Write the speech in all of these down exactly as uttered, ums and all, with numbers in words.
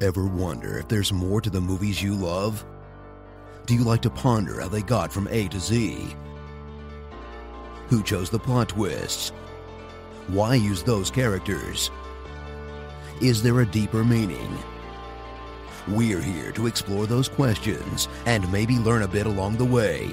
Ever wonder if there's more to the movies you love? Do you like to ponder how they got from A to Z? Who chose the plot twists? Why use those characters? Is there a deeper meaning? We're here to explore those questions and maybe learn a bit along the way.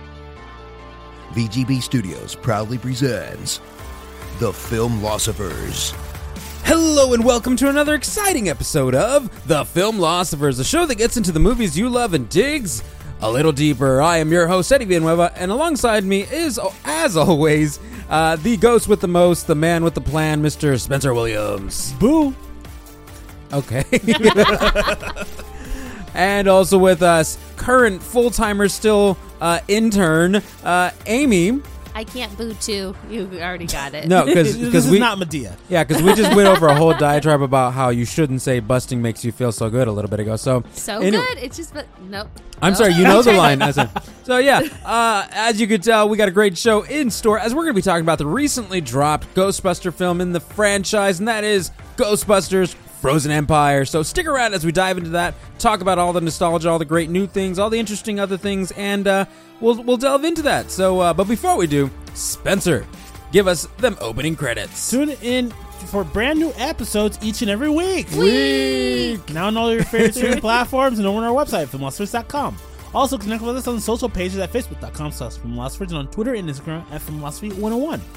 V G B Studios proudly presents The Filmlosophers. Hello and welcome to another exciting episode of The Filmlosophers, a show that gets into the movies you love and digs a little deeper. I am your host, Eddie Villanueva, and alongside me is, as always, uh, the ghost with the most, the man with the plan, Mister Spencer Williams. Boo! Okay. And also with us, current full-timer still uh, intern, uh, Amy. I can't boo too. You already got it. No, because This is we not Medea. yeah, because we just went over a whole diatribe about how you shouldn't say busting makes you feel so good a little bit ago. So So anyway- good. It's just, but nope. I'm Nope. sorry, you know the line. I said. So yeah, uh, as you could tell, we got a great show in store as we're going to be talking about the recently dropped Ghostbuster film in the franchise, and that is Ghostbusters Frozen Empire. So stick around as we dive into that, talk about all the nostalgia, all the great new things, all the interesting other things, and uh, we'll we'll delve into that. So, uh, but before we do, Spencer, give us them opening credits. Tune in for brand new episodes each and every week. Week. Now on all your favorite streaming platforms and over on our website, filmlosophers dot com. Also connect with us on the social pages at facebook dot com slash filmlosophers and on Twitter and Instagram at filmlosophy one oh one.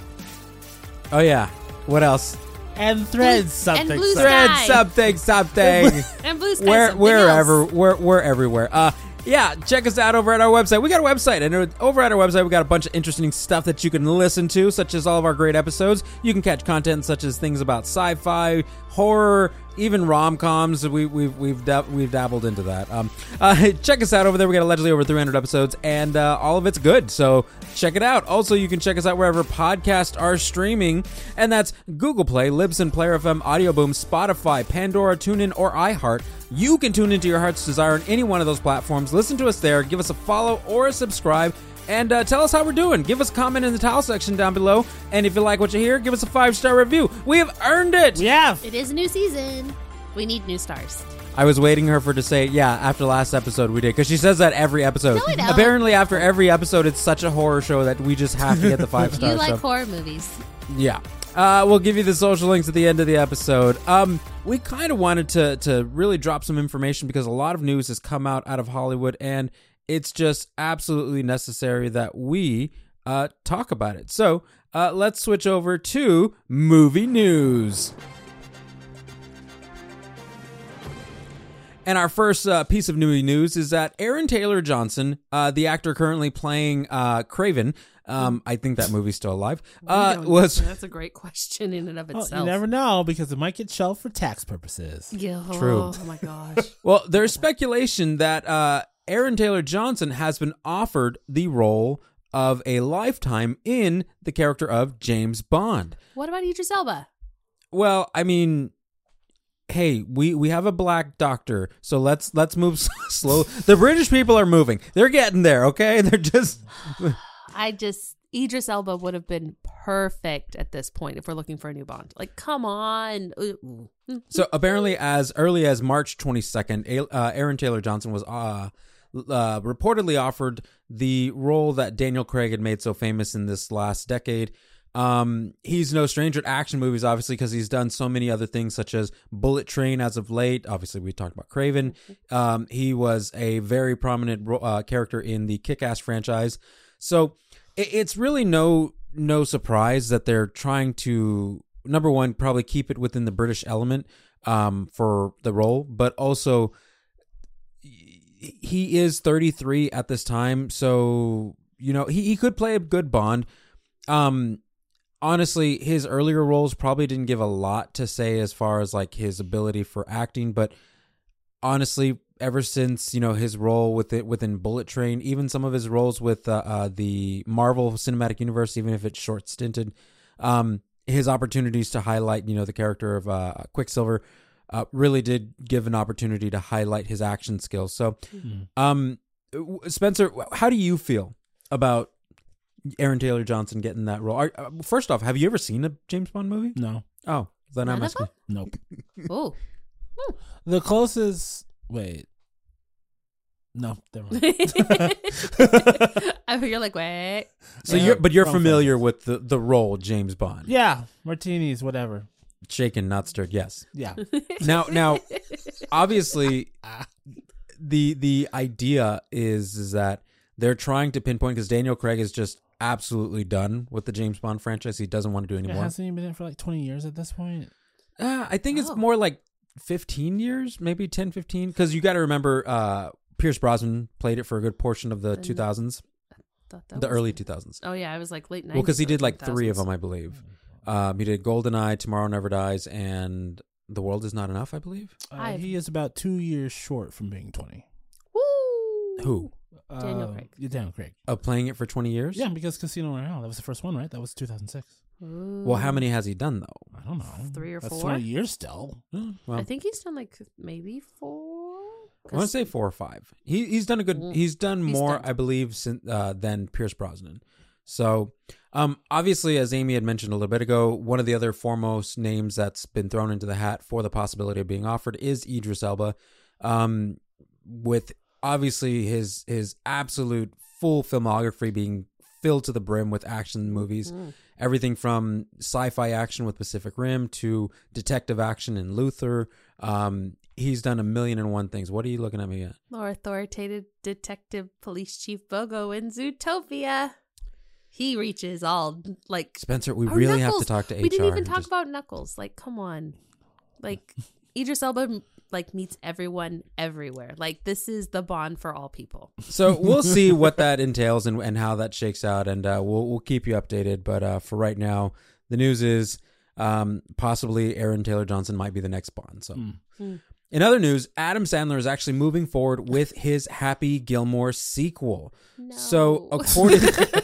Oh yeah, what else? And threads Blue- something. and blue something. sky. Thread something something. And blue sky. We're, something wherever, else. we're, we're everywhere. Uh, yeah, check us out over at our website. We got a website, and over at our website, we got a bunch of interesting stuff that you can listen to, such as all of our great episodes. You can catch content such as things about sci-fi, horror, even rom-coms. We, we've we've dab- we've dabbled into that. Um, uh, check us out over there. We got allegedly over three hundred episodes, and uh, all of it's good. So check it out. Also, you can check us out wherever podcasts are streaming, and that's Google Play, Libsyn, Player F M, Audio Boom, Spotify, Pandora, TuneIn, or iHeart. You can tune into your heart's desire on any one of those platforms. Listen to us there. Give us a follow or a subscribe. And uh, tell us how we're doing. Give us a comment in the tile section down below. And if you like what you hear, give us a five-star review. We have earned it. We have. It is a new season. We need new stars. I was waiting her for to say, yeah, after last episode we did. Because she says that every episode. No, I don't. Apparently, after every episode, it's such a horror show that we just have to get the five stars. You like so. horror movies. Yeah. Uh, we'll give you the social links at the end of the episode. Um, we kind of wanted to to really drop some information because a lot of news has come out out of Hollywood, and it's just absolutely necessary that we uh, talk about it. So uh, let's switch over to movie news. And our first uh, piece of movie news is that Aaron Taylor Johnson, uh, the actor currently playing uh, Craven, um, I think that movie's still alive, uh, We don't- was... That's a great question in and of Well, itself. you never know because it might get shelved for tax purposes. Yeah, True. Oh my gosh. Well, there's speculation that uh, Aaron Taylor Johnson has been offered the role of a lifetime in the character of James Bond. What about Idris Elba? Well, I mean, hey, we, we have a black doctor, so let's let's move slow. The British people are moving. They're getting there, okay? They're just... I just Idris Elba would have been perfect at this point if we're looking for a new Bond. Like, come on. Ooh. So apparently, as early as March twenty-second, uh, Aaron Taylor Johnson was uh, uh, reportedly offered the role that Daniel Craig had made so famous in this last decade. Um, he's no stranger to action movies, obviously, because he's done so many other things, such as Bullet Train as of late. Obviously, we talked about Craven. Um, he was a very prominent uh, character in the Kick-Ass franchise. So it, it's really no no surprise that they're trying to, number one, probably keep it within the British element um, for the role, but also he is thirty-three at this time, so you know he, he could play a good Bond. Um, honestly, his earlier roles probably didn't give a lot to say as far as like his ability for acting, but honestly, ever since, you know, his role with it within Bullet Train, even some of his roles with uh, uh, the Marvel Cinematic Universe, even if it's short stinted, um, his opportunities to highlight, you know, the character of uh, Quicksilver uh, really did give an opportunity to highlight his action skills. So, Mm-hmm. um, Spencer, how do you feel about Aaron Taylor Johnson getting that role? Are, uh, first off, have you ever seen a James Bond movie? No. Oh, then None I'm of asking. them? Nope. Oh. The closest. Wait. No, never mind. I think you're like, wait. So Yeah, you're, but you're wrong familiar franchise. with the, the role James Bond. Yeah, martinis, whatever. Shaken, not stirred. Yes. Yeah. Now, now, obviously, the the idea is is that they're trying to pinpoint because Daniel Craig is just absolutely done with the James Bond franchise. He doesn't want to do it It anymore. hasn't even been in for like twenty years at this point. Uh, I think it's Oh. more like fifteen years, maybe ten, fifteen. Because you got to remember, uh, Pierce Brosnan played it for a good portion of the And- two thousands, Thought that the was- early two thousands. Oh yeah, I was like late nineties. Well, because he did like three of them. them, I believe. Um, he did GoldenEye, Tomorrow Never Dies, and The World Is Not Enough, I believe. Uh, I've- he is about two years short from being twenty. Woo! Who? Daniel Uh, Craig. Yeah, Daniel Craig. Of playing it for twenty years? Yeah, because Casino Royale, that was the first one, right? That was two thousand six. Well, how many has he done, though? I don't know. Three or That's four? twenty years still. Oh, well, I think he's done like maybe four. I want to say four or five. He he's done a good. Mm. He's done He's more, done. I believe, sin, uh, than Pierce Brosnan. So, um, obviously, as Amy had mentioned a little bit ago, one of the other foremost names that's been thrown into the hat for the possibility of being offered is Idris Elba, um, with obviously his his absolute full filmography being filled to the brim with action movies. Mm. Everything from sci-fi action with Pacific Rim to detective action in Luther. Um, he's done a million and one things. What are you looking at me at? More authoritative detective police chief Bogo in Zootopia. He reaches all like Spencer, we Oh, really have Knuckles. to talk to H R. we didn't even and talk just- about Knuckles. Like, come on, like Idris Elba like meets everyone everywhere. Like, this is the Bond for all people. So we'll see what that entails and, and how that shakes out, and uh, we'll we'll keep you updated. But uh, for right now, the news is um, possibly Aaron Taylor Johnson might be the next Bond. So, Mm. Mm. in other news, Adam Sandler is actually moving forward with his Happy Gilmore sequel. No. So according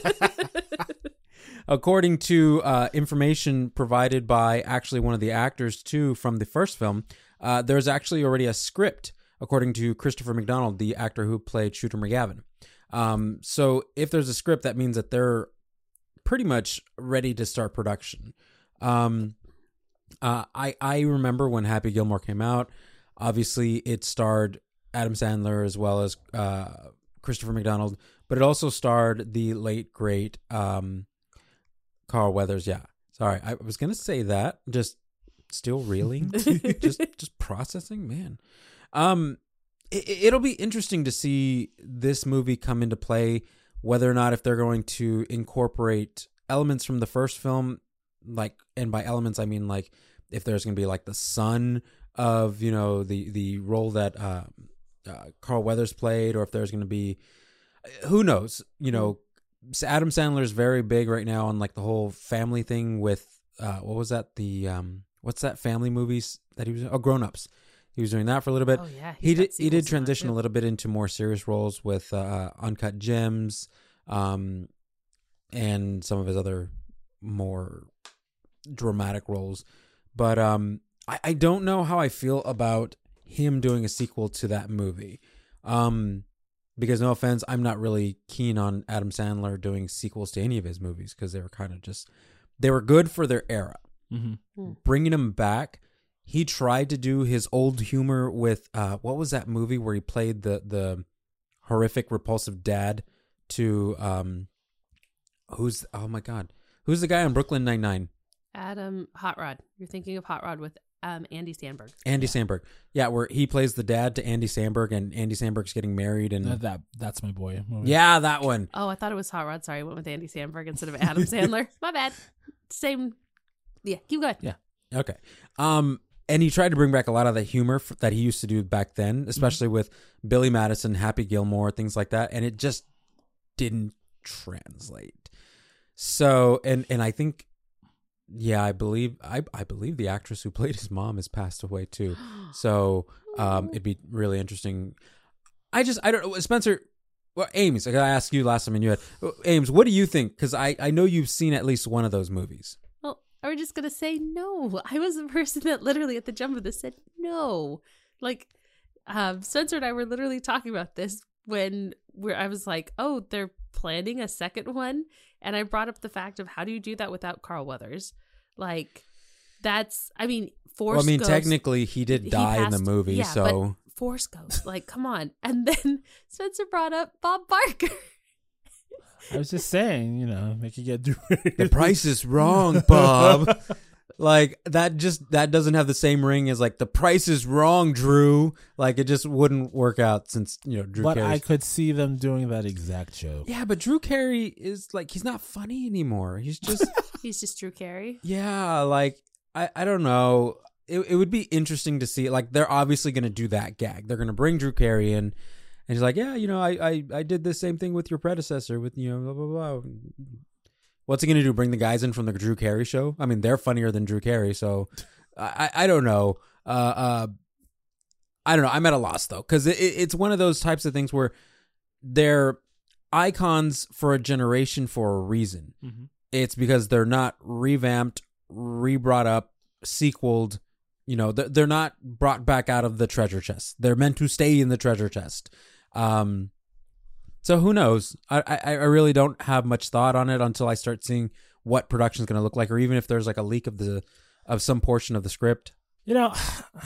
according to uh, information provided by actually one of the actors too from the first film, uh, there's actually already a script, according to Christopher McDonald, the actor who played Shooter McGavin. Um, so if there's a script, that means that they're pretty much ready to start production. Um, uh, I I remember when Happy Gilmore came out. Obviously, it starred Adam Sandler as well as uh, Christopher McDonald, but it also starred the late great um, Carl Weathers. Yeah, sorry, I was gonna say that. Just still reeling, just just processing, man. Um, it, it'll be interesting to see this movie come into play, whether or not if they're going to incorporate elements from the first film, like, and by elements I mean like if there's gonna be like the son of, you know, the the role that uh, uh, Carl Weathers played, or if there's going to be, who knows, you know, Adam Sandler is very big right now on like the whole family thing with uh, what was that the um, what's that family movies that he was oh Grown Ups. He was doing that for a little bit. Oh yeah, He he's got did he sequels did to that, transition too. a little bit into more serious roles with uh, Uncut Gems, um, and some of his other more dramatic roles. But um, I, I don't know how I feel about him doing a sequel to that movie. Um, because no offense, I'm not really keen on Adam Sandler doing sequels to any of his movies because they were kind of just, they were good for their era. Mm-hmm. Bringing him back, he tried to do his old humor with, uh, what was that movie where he played the, the horrific, repulsive dad to, um, who's, oh my God, who's the guy on Brooklyn Nine-Nine? Adam Hot Rod. You're thinking of Hot Rod with um, Andy Samberg. Andy Samberg. Yeah, where he plays the dad to Andy Samberg, and Andy Samberg's getting married. And That, that that's my boy. movie. yeah, that one. Oh, I thought it was Hot Rod. Sorry, I went with Andy Samberg instead of Adam Sandler. My bad. Same. Yeah, keep going. Yeah. Okay. Um, and he tried to bring back a lot of the humor f- that he used to do back then, especially with Billy Madison, Happy Gilmore, things like that, and it just didn't translate. So, and and I think, yeah, I believe I I believe the actress who played his mom has passed away too. So, um, it'd be really interesting. I just I don't know, Spencer. Well, Ames, I gotta ask you last time and you had Ames. What do you think? Because I I know you've seen at least one of those movies. Well, are we just gonna say no? I was the person that literally at the jump of this said no. Like, um, Spencer and I were literally talking about this when where I was like, oh, they're planning a second one, and I brought up the fact of how do you do that without Carl Weathers? Like, that's, I mean, Force Well, I mean, Ghost, technically, he did he die in the passed- movie, yeah, so but Force Ghost, like, come on. And then Spencer brought up Bob Barker. I was just saying, you know, make you get the price is wrong, Bob. Like that just that doesn't have the same ring as like the price is wrong, Drew. Like it just wouldn't work out since you know Drew But Carey's- I could see them doing that exact joke. Yeah, but Drew Carey is like he's not funny anymore. He's just He's just Drew Carey. yeah, like I I don't know. It it would be interesting to see. Like they're obviously going to do that gag. They're going to bring Drew Carey in, and he's like, yeah, you know, I I I did the same thing with your predecessor with you know blah blah blah. What's he going to do? Bring the guys in from the Drew Carey show? I mean, they're funnier than Drew Carey, so I I don't know. Uh uh, I don't know. I'm at a loss though because it, it's one of those types of things where they're icons for a generation for a reason. Mm-hmm. It's because they're not revamped, re-brought up, sequeled. You know, they're, they're not brought back out of the treasure chest. They're meant to stay in the treasure chest. Um, so who knows? I, I, I really don't have much thought on it until I start seeing what production's going to look like, or even if there's like a leak of the of some portion of the script. You know,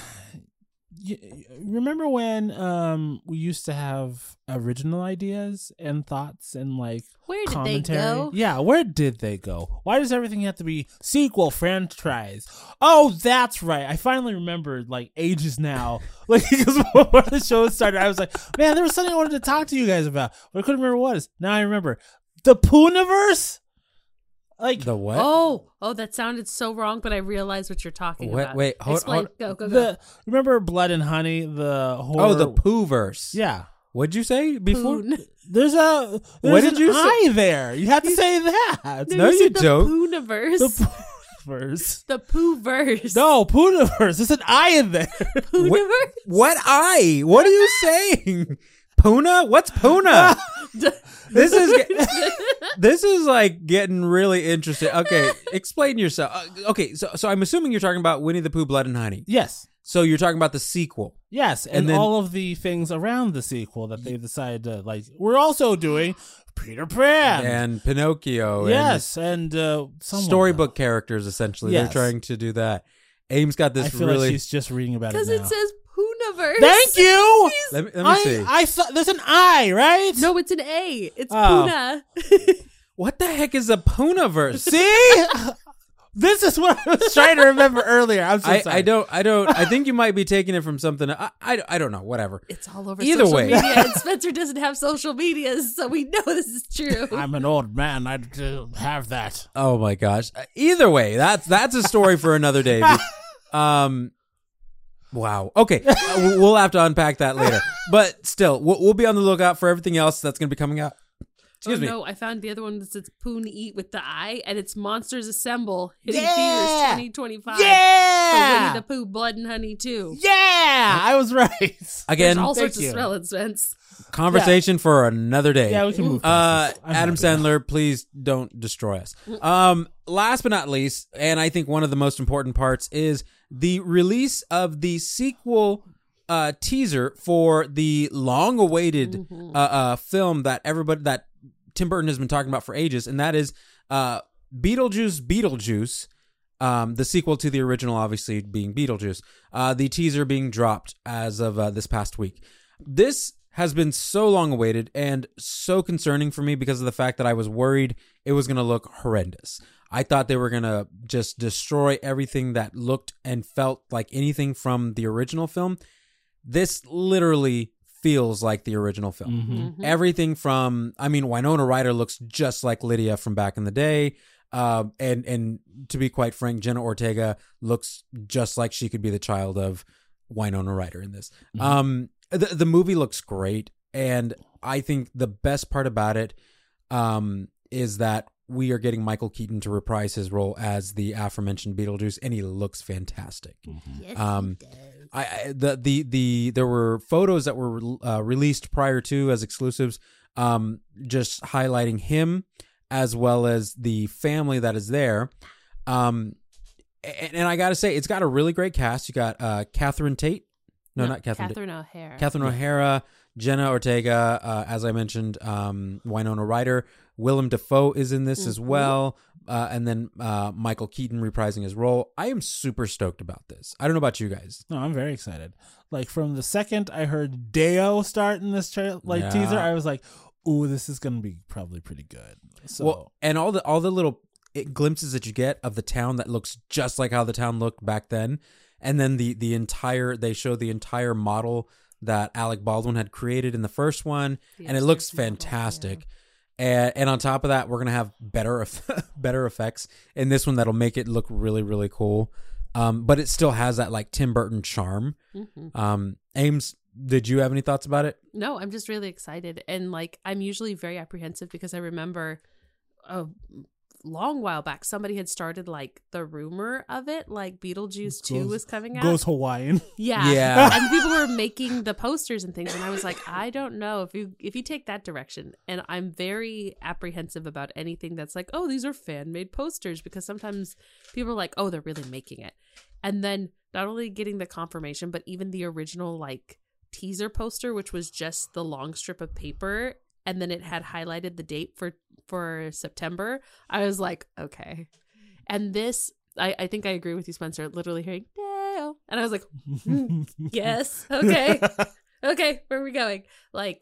you, remember when um, we used to have original ideas and thoughts and like Where did commentary? they go? Yeah, where did they go? Why does everything have to be sequel franchise? Oh, that's right. I finally remembered, like ages now. Like because before the show started, I was like, man, there was something I wanted to talk to you guys about, but I couldn't remember what it was. Now I remember the Poonaverse. Like The what? Oh, oh, that sounded so wrong, but I realized what you're talking Wait, about. wait, hold- Explain. hold- Go, go, go. the remember Blood and Honey, the horror. Oh, the Pooverse. Yeah. What'd you say before? Poon. There's a there's What did an you say? eye there. You have to say that. No, you said don't. The Poonaverse. The Poonaverse. The Pooverse. No, Poonaverse. There's an eye in there. Poonaverse. What eye? What are you saying? Puna? What's Puna? This is this is like getting really interesting. Okay, explain yourself. Uh, okay, so so I'm assuming you're talking about Winnie the Pooh, Blood and Honey. Yes. So you're talking about the sequel. Yes, and, And then- all of the things around the sequel that they decided to like. We're also doing Peter Pan. And Pinocchio. yes, and uh, And someone storybook characters, essentially. Yes. They're trying to do that. Aim's got else. this I feel really... like she's just reading about it Because now. it says Poonaverse. Thank you. Let me, let me I, see. I thought there's an I, right? No, it's an A. It's Oh. Puna. What the heck is a Poonaverse? See, this is what I was trying to remember earlier. I'm so I, sorry. I don't, I don't, I think you might be taking it from something. I, I, I don't know, whatever. It's all over Either social way. media, and Spencer doesn't have social media, so we know this is true. I'm an old man. I don't have that. Oh my gosh. Either way, that's, that's a story for another day. Um, wow. Okay. Uh, we'll have to unpack that later, but still, we'll, we'll be on the lookout for everything else that's going to be coming out. Excuse oh, me. no, I found the other one that says Poon Eat with the I, and it's Monsters Assemble hitting Yeah! theaters twenty twenty-five. For Yeah, Winnie the Pooh, Blood and Honey too. yeah, I was right. Again, There's all thank sorts of you. spelling, Spence. conversation for another day. Yeah, we can move. Uh, past this. I'm Adam happy now. Sandler, please don't destroy us. Um, last but not least, and I think one of the most important parts is the release of the sequel uh, teaser for the long-awaited uh, uh, film that everybody that Tim Burton has been talking about for ages, and that is uh, Beetlejuice, Beetlejuice. Um, the sequel to the original, obviously being Beetlejuice. Uh, the teaser being dropped as of uh, this past week. This has been so long awaited and so concerning for me because of the fact that I was worried it was going to look horrendous. I thought they were going to just destroy everything that looked and felt like anything from the original film. This literally feels like the original film. Mm-hmm. Everything from, I mean, Winona Ryder looks just like Lydia from back in the day. Uh, and, and to be quite frank, Jenna Ortega looks just like she could be the child of Winona Ryder in this. Mm-hmm. Um, the, the movie looks great. And I think the best part about it, um, is that we are getting Michael Keaton to reprise his role as the aforementioned Beetlejuice, and he looks fantastic. Yes, Um, he does. I, I the the the there were photos that were uh, released prior to as exclusives, um, just highlighting him as well as the family that is there. Um, and, and I got to say, it's got a really great cast. You got uh, Catherine Tate, no, not Catherine, Tate. Catherine O'Hara. Catherine O'Hara, Jenna Ortega, uh, as I mentioned, um, Winona Ryder, Willem Dafoe is in this as Mhm. well. uh, and then uh, Michael Keaton reprising his role. I am super stoked about this. I don't know about you guys. No, I'm very excited. Like from the second I heard Deo start in this tra- like Yeah. teaser, I was like, "Ooh, this is gonna be probably pretty good." So Well, and all the all the little it, glimpses that you get of the town that looks just like how the town looked back then, and then the the entire they show the entire model that Alec Baldwin had created in the first one, The and it looks upstairs model, fantastic. And, and on top of that, we're gonna have better eff- better effects in this one that'll make it look really really cool. Um, but it still has that like Tim Burton charm. Mhm. Um, Ames, did you have any thoughts about it? No, I'm just really excited. And like, I'm usually very apprehensive because I remember a long while back, somebody had started like the rumor of it, like Beetlejuice two Goes- was coming out. goes Hawaiian. Yeah. Yeah. And people were making the posters and things. And I was like, I don't know if you, if you take that direction. And I'm very apprehensive about anything that's like, oh, these are fan made posters, because sometimes people are like, oh, they're really making it. And then not only getting the confirmation, but even the original like teaser poster, which was just the long strip of paper, and then it had highlighted the date for for September. I was like, okay. And this, I, I think I agree with you, Spencer. Literally hearing Dale, and I was like, "Hmm, yes, okay, okay, where are we going? Like,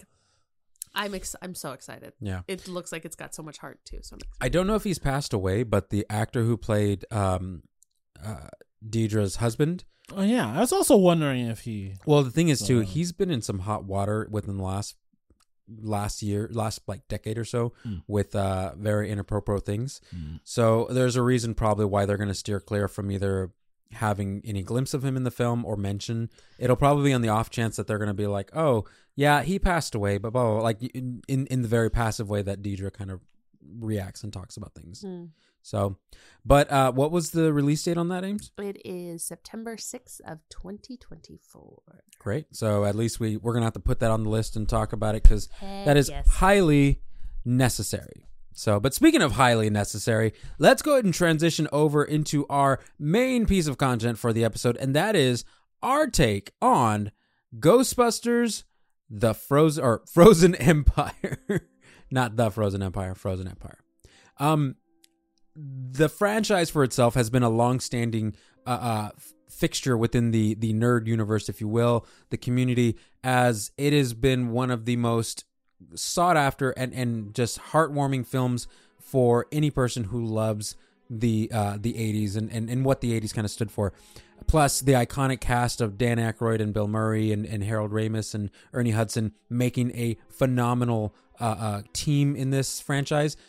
I'm ex- I'm so excited. Yeah. It looks like it's got so much heart too. So I'm excited. I don't know if he's passed away, but the actor who played um, uh, Deidre's husband. Oh yeah, I was also wondering if he. Well, the thing is too, Uh, he's been in some hot water within the last last year, last like decade or so, Mm. with uh, very inappropriate things. Mm. So there's a reason probably why they're going to steer clear from either having any glimpse of him in the film or mention. It'll probably be on the off chance that they're going to be like, oh yeah, he passed away, but blah, blah, blah, like in, in in the very passive way that Deidre kind of reacts and talks about things. Hmm. So, but uh, what was the release date on that, Ames? It is September sixth of twenty twenty-four. Great. So at least we we're gonna have to put that on the list and talk about it, because Heck that is yes. highly necessary. So, but speaking of highly necessary, let's go ahead and transition over into our main piece of content for the episode, and that is our take on Ghostbusters: The Frozen or Frozen Empire, not the Frozen Empire, Frozen Empire. Um, the franchise for itself has been a long-standing uh, uh, fixture within the the nerd universe, if you will, the community, as it has been one of the most sought after and, and just heartwarming films for any person who loves the uh, the eighties and, and, and what the eighties kind of stood for. Plus the iconic cast of Dan Aykroyd and Bill Murray and, and Harold Ramis and Ernie Hudson making a phenomenal uh, uh, team in this franchise.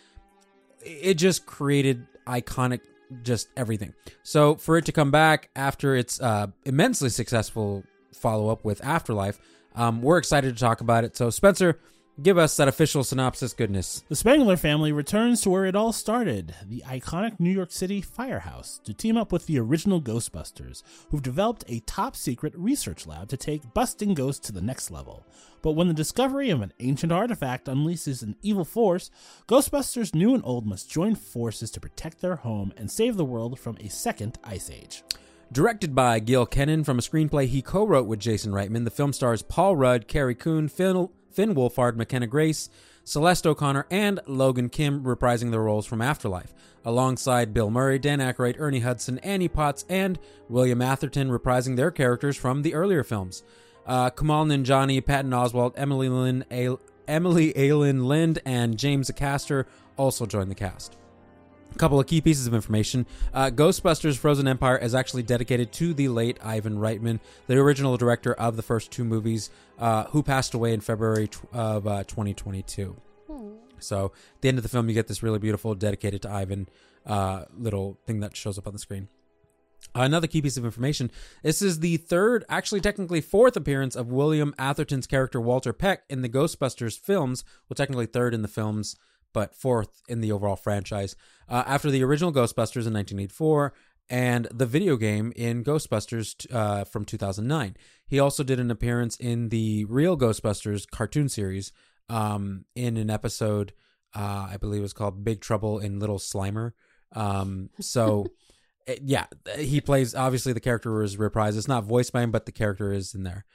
It just created iconic just everything. So for it to come back after its uh, immensely successful follow-up with Afterlife, um, we're excited to talk about it. So Spencer, give us that official synopsis goodness. The Spangler family returns to where it all started, the iconic New York City firehouse, to team up with the original Ghostbusters, who've developed a top-secret research lab to take busting ghosts to the next level. But when the discovery of an ancient artifact unleashes an evil force, Ghostbusters new and old must join forces to protect their home and save the world from a second ice age. Directed by Gil Kennan from a screenplay he co-wrote with Jason Reitman, the film stars Paul Rudd, Carrie Coon, Finn, Finn Wolfhard, McKenna Grace, Celeste O'Connor, and Logan Kim reprising their roles from Afterlife, alongside Bill Murray, Dan Aykroyd, Ernie Hudson, Annie Potts, and William Atherton reprising their characters from the earlier films. Uh, Kamal Nanjiani, Patton Oswalt, Emily Lynn, A- Emily Aylin Lind, and James Acaster also joined the cast. A couple of key pieces of information. Uh, Ghostbusters Frozen Empire is actually dedicated to the late Ivan Reitman, the original director of the first two movies, uh, who passed away in February tw- of uh, twenty twenty-two. Hmm. So at the end of the film, you get this really beautiful, dedicated to Ivan uh, little thing that shows up on the screen. Another key piece of information, this is the third, actually technically fourth appearance of William Atherton's character Walter Peck in the Ghostbusters films, well technically third in the films, but fourth in the overall franchise, uh, after the original Ghostbusters in nineteen eighty-four and the video game in Ghostbusters uh, from two thousand nine. He also did an appearance in the real Ghostbusters cartoon series um, in an episode, uh, I believe it was called Big Trouble in Little Slimer. Um, so... Yeah, he plays, obviously the character was reprised. It's not voiced by him, but the character is in there.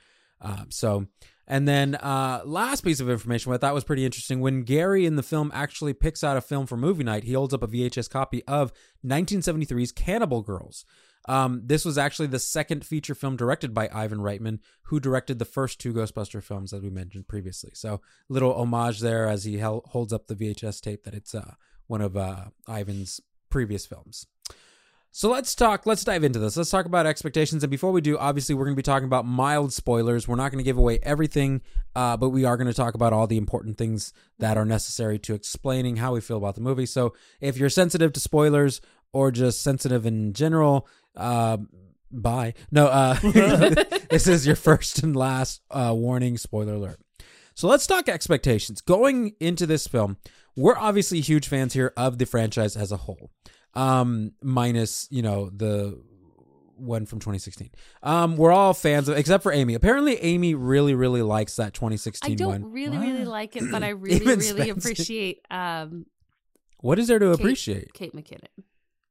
Uh, so, and then uh, last piece of information, what I thought was pretty interesting, when Gary in the film actually picks out a film for movie night, he holds up a V H S copy of nineteen seventy-three's Cannibal Girls. Um, this was actually the second feature film directed by Ivan Reitman, who directed the first two Ghostbuster films that we mentioned previously. So, little homage there as he held, holds up the V H S tape that it's uh, one of uh, Ivan's previous films. So let's talk, let's dive into this. Let's talk about expectations. And before we do, obviously, we're going to be talking about mild spoilers. We're not going to give away everything, uh, but we are going to talk about all the important things that are necessary to explaining how we feel about the movie. So if you're sensitive to spoilers or just sensitive in general, uh, bye. No, uh, this is your first and last uh, warning, spoiler alert. So let's talk expectations. Going into this film, we're obviously huge fans here of the franchise as a whole. Um, minus, you know, the one from twenty sixteen. Um, we're all fans of, except for Amy. Apparently, Amy really, really likes that twenty sixteen I don't one. really, What? really like it, but I really, Even really Spencer. appreciate um, What is there to Kate- appreciate? Kate McKinnon,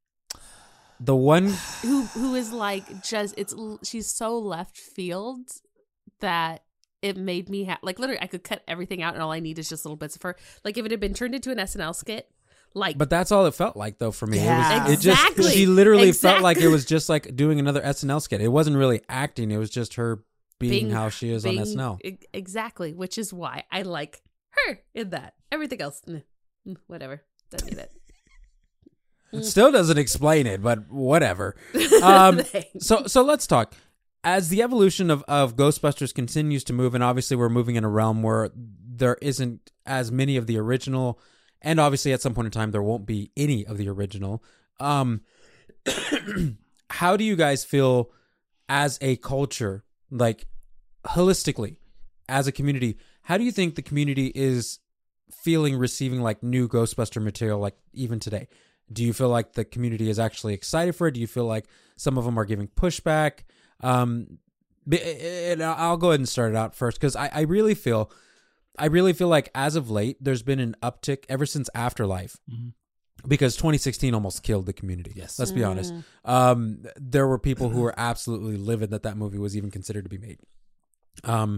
The one, who who is like just it's l- she's so left field that it made me ha- like literally I could cut everything out and all I need is just little bits of her. Like if it had been turned into an S N L skit, like but that's all it felt like though for me. Yeah. It, was, it just, Exactly. she literally felt like it Exactly. was just like doing another S N L skit. It wasn't really acting. It was just her being, being how she is being- on S N L. e- Exactly, which is why I like her in that. Everything else, mm, mm, whatever. Doesn't need it. It still doesn't explain it, but whatever. Um, Thanks. so so let's talk. As the evolution of, of Ghostbusters continues to move, and obviously we're moving in a realm where there isn't as many of the original, and obviously at some point in time there won't be any of the original. Um, how do you guys feel as a culture, like holistically, as a community? How do you think the community is feeling receiving like new Ghostbuster material, like even today? Do you feel like the community is actually excited for it? Do you feel like some of them are giving pushback? Um, b- and I'll go ahead and start it out first because I, I really feel, I really feel like as of late, there's been an uptick ever since Afterlife, Mm-hmm. because twenty sixteen almost killed the community. Yes. Let's be honest. Um, there were people who were absolutely livid that that movie was even considered to be made. Um,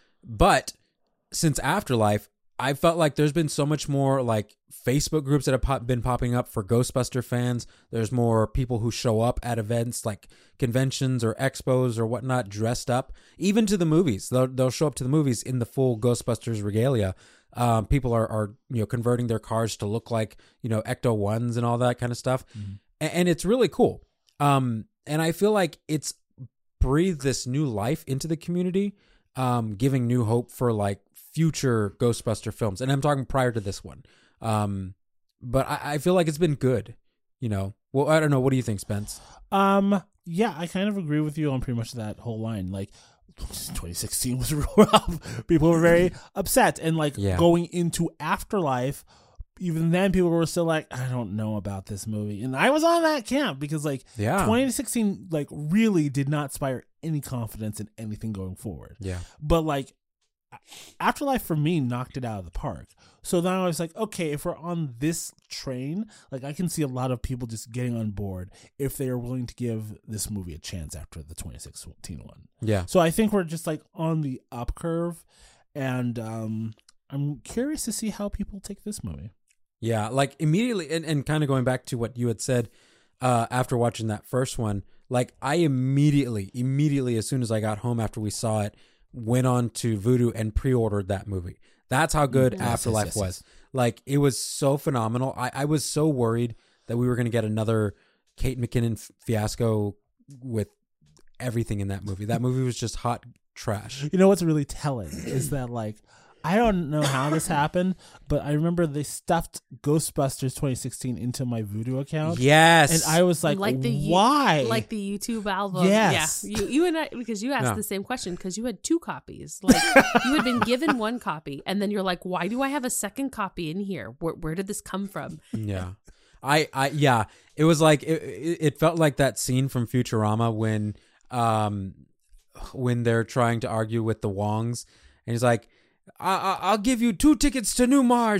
but since Afterlife, I felt like there's been so much more like Facebook groups that have pop- been popping up for Ghostbuster fans. There's more people who show up at events like conventions or expos or whatnot, dressed up, even to the movies. They'll, they'll show up to the movies in the full Ghostbusters regalia. Um, people are, are, you know, converting their cars to look like, you know, Ecto ones and all that kind of stuff. Mhm. And, and it's really cool. Um, and I feel like it's breathed this new life into the community, um, giving new hope for like future Ghostbuster films. And I'm talking prior to this one. Um, but I, I feel like it's been good, you know. Well, I don't know. What do you think, Spence? Um, yeah, I kind of agree with you on pretty much that whole line. Like, twenty sixteen was rough. People were very upset, and like Yeah. going into Afterlife, even then people were still like, I don't know about this movie, and I was on that camp because like Yeah. twenty sixteen like really did not inspire any confidence in anything going forward. Yeah. But like Afterlife for me knocked it out of the park. So then I was like, okay, if we're on this train, like I can see a lot of people just getting on board if they are willing to give this movie a chance after the twenty sixteen one. Yeah. So I think we're just like on the up curve, and um, I'm curious to see how people take this movie. Yeah. Like immediately, and, and kind of going back to what you had said uh, after watching that first one, like I immediately, immediately, as soon as I got home after we saw it, went on to Vudu and pre-ordered that movie. That's how good Yes, yes, Afterlife yes, was. yes. Like it was so phenomenal. I, I was so worried that we were going to get another Kate McKinnon f- fiasco with everything in that movie. That movie was just hot trash. You know what's really telling is that like I don't know how this happened, but I remember they stuffed Ghostbusters twenty sixteen into my Vudu account. Yes. And I was like, Like the U- why? like the YouTube album. Yes. Yeah. You, you and I, because you asked Yeah. the same question because you had two copies. Like you had been given one copy and then you're like, why do I have a second copy in here? Where, where did this come from? Yeah. I, I, yeah, it was like, it, it it felt like that scene from Futurama when, um, when they're trying to argue with the Wongs and he's like, I, I, I'll give you two tickets to New Mars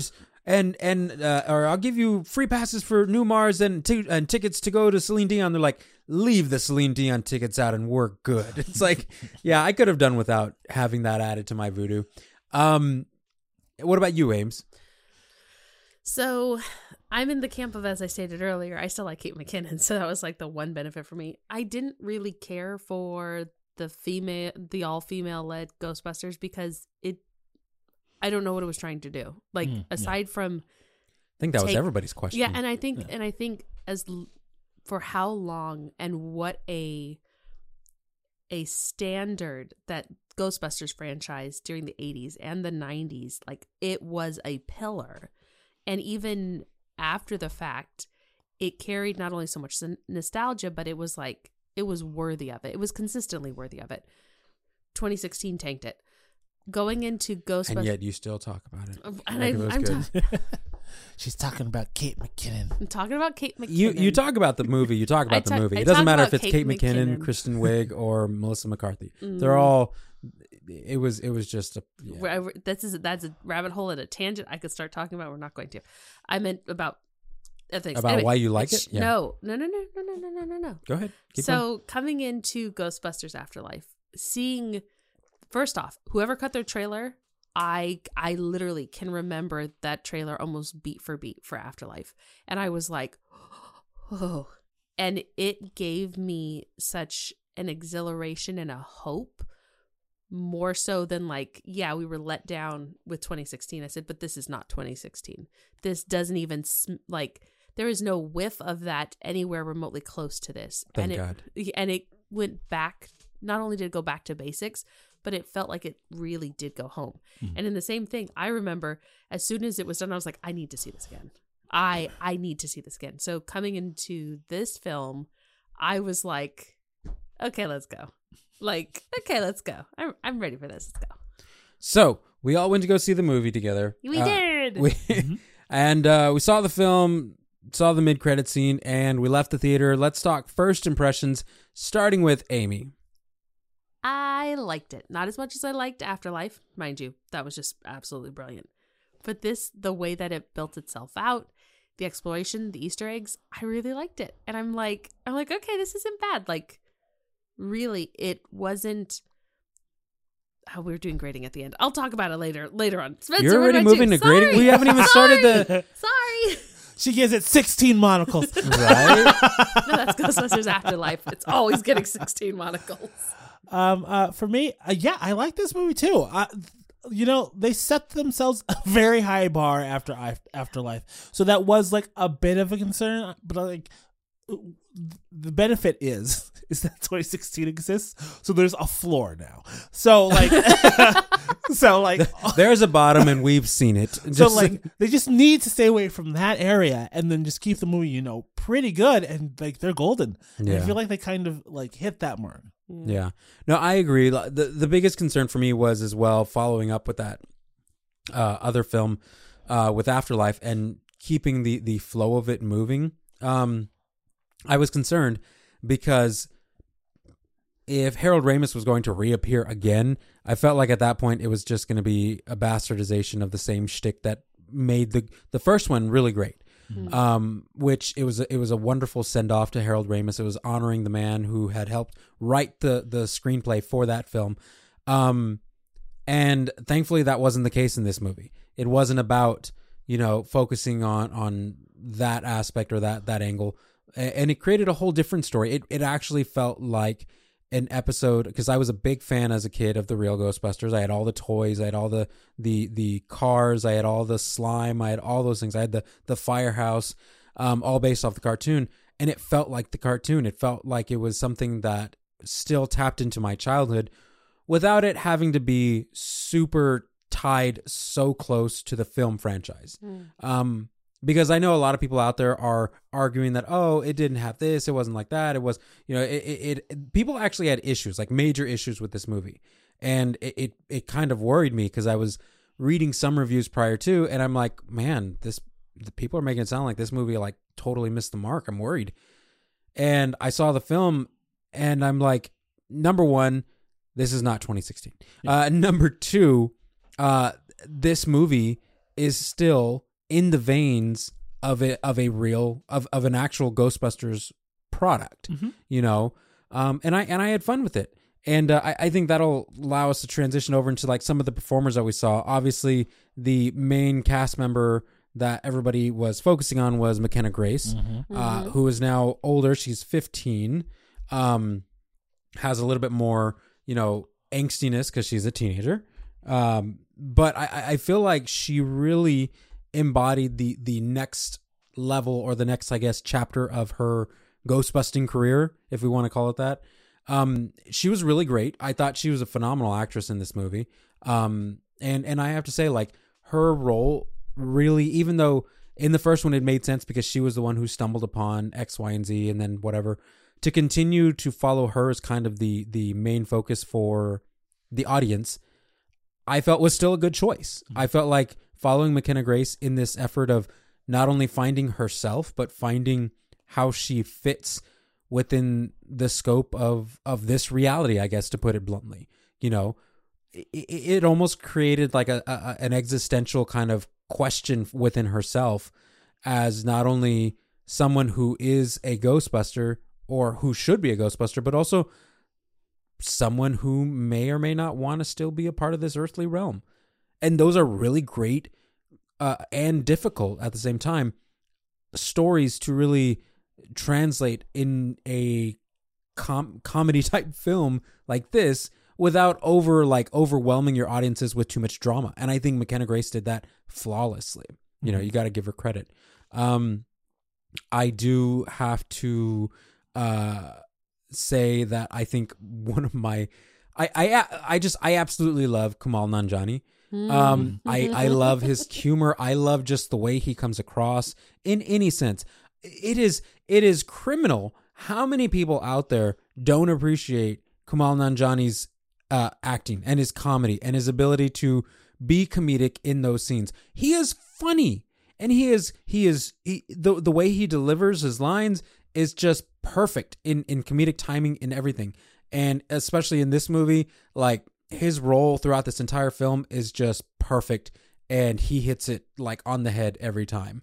and and uh, or I'll give you free passes for New Mars and t- and tickets to go to Celine Dion. They're like, leave the Celine Dion tickets out and we're good. It's like, yeah, I could have done without having that added to my voodoo. Um, what about you, Ames? So I'm in the camp of, as I stated earlier, I still like Kate McKinnon. So that was like the one benefit for me. I didn't really care for the female, the all female led Ghostbusters because it, I don't know what it was trying to do. Like Mm, aside from, I think that was Take- everybody's question. yeah. And I think, and I think as l- for how long and what a, a standard that Ghostbusters franchise during the eighties and the nineties, like it was a pillar. And even after the fact, it carried not only so much n- nostalgia, but it was like, it was worthy of it. It was consistently worthy of it. twenty sixteen tanked it. Going into Ghostbusters. And yet you still talk about it. And Like I, it was I'm, good. ta- She's talking about Kate McKinnon. I'm talking about Kate McKinnon. You you talk about the movie. You talk I about the talk- movie. I It doesn't talk matter about if it's Kate Kate McKinnon, McKinnon. Kristen Wiig, or Melissa McCarthy. Mm. They're all. It was it was just a. Yeah. Where I- This is that's a rabbit hole and a tangent I could start talking about. We're not going to. I meant about ethics. About Anyway, why you like it's- it? Yeah. No, no, no, no, no, no, no, no, no, no. Go ahead. Keep so going. coming into Ghostbusters Afterlife, seeing first off, whoever cut their trailer, I I literally can remember that trailer almost beat for beat for Afterlife, and I was like, oh, and it gave me such an exhilaration and a hope. More so than like, yeah, we were let down with twenty sixteen. I said, but this is not twenty sixteen. This doesn't even sm- like there is no whiff of that anywhere remotely close to this. Thank and God. it, and it went back. Not only did it go back to basics, but it felt like it really did go home. Mm-hmm. And in the same thing, I remember as soon as it was done, I was like, I need to see this again. I I need to see this again. So coming into this film, I was like, okay, let's go. Like, okay, let's go. I'm I'm ready for this. Let's go. So we all went to go see the movie together. We Uh, did. We and uh, we saw the film, saw the mid credit scene, and we left the theater. Let's talk first impressions, starting with Amy. I liked it. Not as much as I liked Afterlife, mind you. That was just absolutely brilliant. But this, the way that it built itself out, the exploration, the Easter eggs, I really liked it. And I'm like, I'm like, okay, this isn't bad. Like, really, it wasn't. Oh, we were doing grading at the end. I'll talk about it later. Later on. Spencer, You're what already about moving you? to grading. Sorry. We haven't even started the Sorry. She gives it sixteen monocles. right. No, that's Ghostbusters Afterlife. It's always getting sixteen monocles. Um, uh, for me, uh, yeah, I like this movie too. I, you know, they set themselves a very high bar after I- Afterlife, so that was like a bit of a concern. But like, the benefit is is that twenty sixteen exists, so there's a floor now. So like, so like, There's a bottom, and we've seen it. so Just- like, they just need to stay away from that area, and then just keep the movie, you know, pretty good, and like they're golden. And I Yeah. feel like they kind of like hit that mark. Yeah. No, I agree. The the biggest concern for me was as well following up with that uh, other film uh, with Afterlife and keeping the, the flow of it moving. Um, I was concerned because if Harold Ramis was going to reappear again, I felt like at that point it was just going to be a bastardization of the same shtick that made the the first one really great. Mm-hmm. Um, which it was a, it was a wonderful send off to Harold Ramis. It was honoring the man who had helped write the the screenplay for that film. Um, and thankfully that wasn't the case in this movie. It wasn't about, you know, focusing on on that aspect or that that angle, A- and it created a whole different story. It it actually felt like an episode, because I was a big fan as a kid of the real Ghostbusters. I had all the toys, I had all the the the cars, I had all the slime, I had all those things. I had the the firehouse, um, all based off the cartoon, and it felt like the cartoon. It felt like it was something that still tapped into my childhood, without it having to be super tied so close to the film franchise. Mm. Um, because I know a lot of people out there are arguing that, oh, it didn't have this, it wasn't like that, it was, you know, it, it, it people actually had issues, like major issues with this movie. And it, it, it kind of worried me because I was reading some reviews prior to, and I'm like, man, this, the people are making it sound like this movie like totally missed the mark. I'm worried. And I saw the film and I'm like, number one, this is not twenty sixteen. Uh, number two, uh, this movie is still in the veins of a of a real of, of an actual Ghostbusters product, Mm-hmm. you know. Um, and I and I had fun with it, and uh, I, I think that'll allow us to transition over into like some of the performers that we saw. Obviously, the main cast member that everybody was focusing on was McKenna Grace, Mm-hmm. uh, who is now older. She's fifteen, um, has a little bit more, you know, angstiness because she's a teenager. Um, but I, I feel like she really embodied the the next level, or the next, I guess, chapter of her ghostbusting career, if we want to call it that. Um, she was really great. I thought she was a phenomenal actress in this movie. Um, and, and I have to say, like, her role really, even though in the first one it made sense because she was the one who stumbled upon X, Y, and Z and then whatever, to continue to follow her as kind of the, the main focus for the audience, I felt was still a good choice. I felt like following McKenna Grace in this effort of not only finding herself, but finding how she fits within the scope of, of this reality, I guess, to put it bluntly. You know, it, it almost created like a, a an existential kind of question within herself as not only someone who is a Ghostbuster or who should be a Ghostbuster, but also someone who may or may not want to still be a part of this earthly realm. And those are really great uh, and difficult at the same time stories to really translate in a com- comedy type film like this without over like overwhelming your audiences with too much drama. And I think McKenna Grace did that flawlessly. You know, you got to give her credit. Um, I do have to uh, say that I think one of my, I, I, I just, I absolutely love Kumail Nanjiani. Um, I, I love his humor. I love just the way he comes across in any sense. It is, it is criminal how many people out there don't appreciate Kumail Nanjiani's uh, acting and his comedy and his ability to be comedic in those scenes. He is funny, and he is, he is, he, the, the way he delivers his lines is just perfect in, in comedic timing and everything. And especially in this movie, like, his role throughout this entire film is just perfect, and he hits it like on the head every time.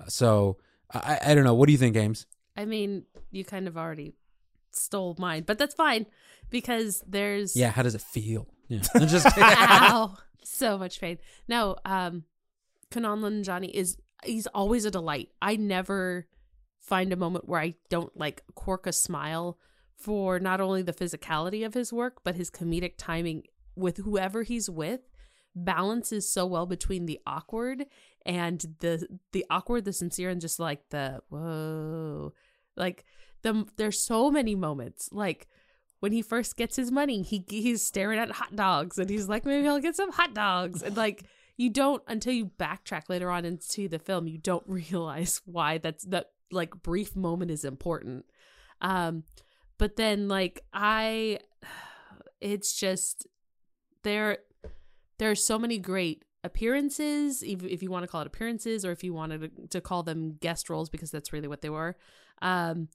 So I, I don't know. What do you think, Ames? I mean, you kind of already stole mine, but that's fine because there's Yeah. How does it feel? Yeah. I'm just ow, so much pain. No, um, Kumail Nanjiani is he's always a delight. I never find a moment where I don't like quirk a smile for not only the physicality of his work, but his comedic timing with whoever he's with balances so well between the awkward and the the awkward, the sincere, and just like the whoa. Like the there's so many moments. Like when he first gets his money, he he's staring at hot dogs and he's like, maybe I'll get some hot dogs. And like you don't, until you backtrack later on into the film, you don't realize why that's that like brief moment is important. Um but then like I it's just There, there are so many great appearances, if, if you want to call it appearances, or if you wanted to, to call them guest roles, because that's really what they were. Um,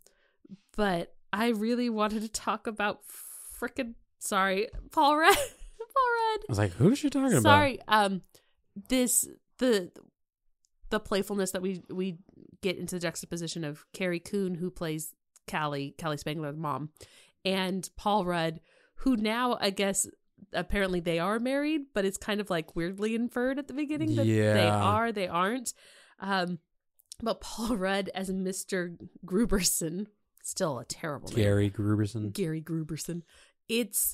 but I really wanted to talk about frickin' sorry, Paul Rudd. Paul Rudd. I was like, who's she talking Sorry. Um, this the the playfulness that we we get into the juxtaposition of Carrie Coon, who plays Callie, Callie Spangler, the mom, and Paul Rudd, who now I guess. Apparently they are married, but it's kind of like weirdly inferred at the beginning that Yeah. they are, they aren't. Um, but Paul Rudd as Mister Gruberson, still a terrible about? name. Gary Gruberson. Gary Gruberson. It's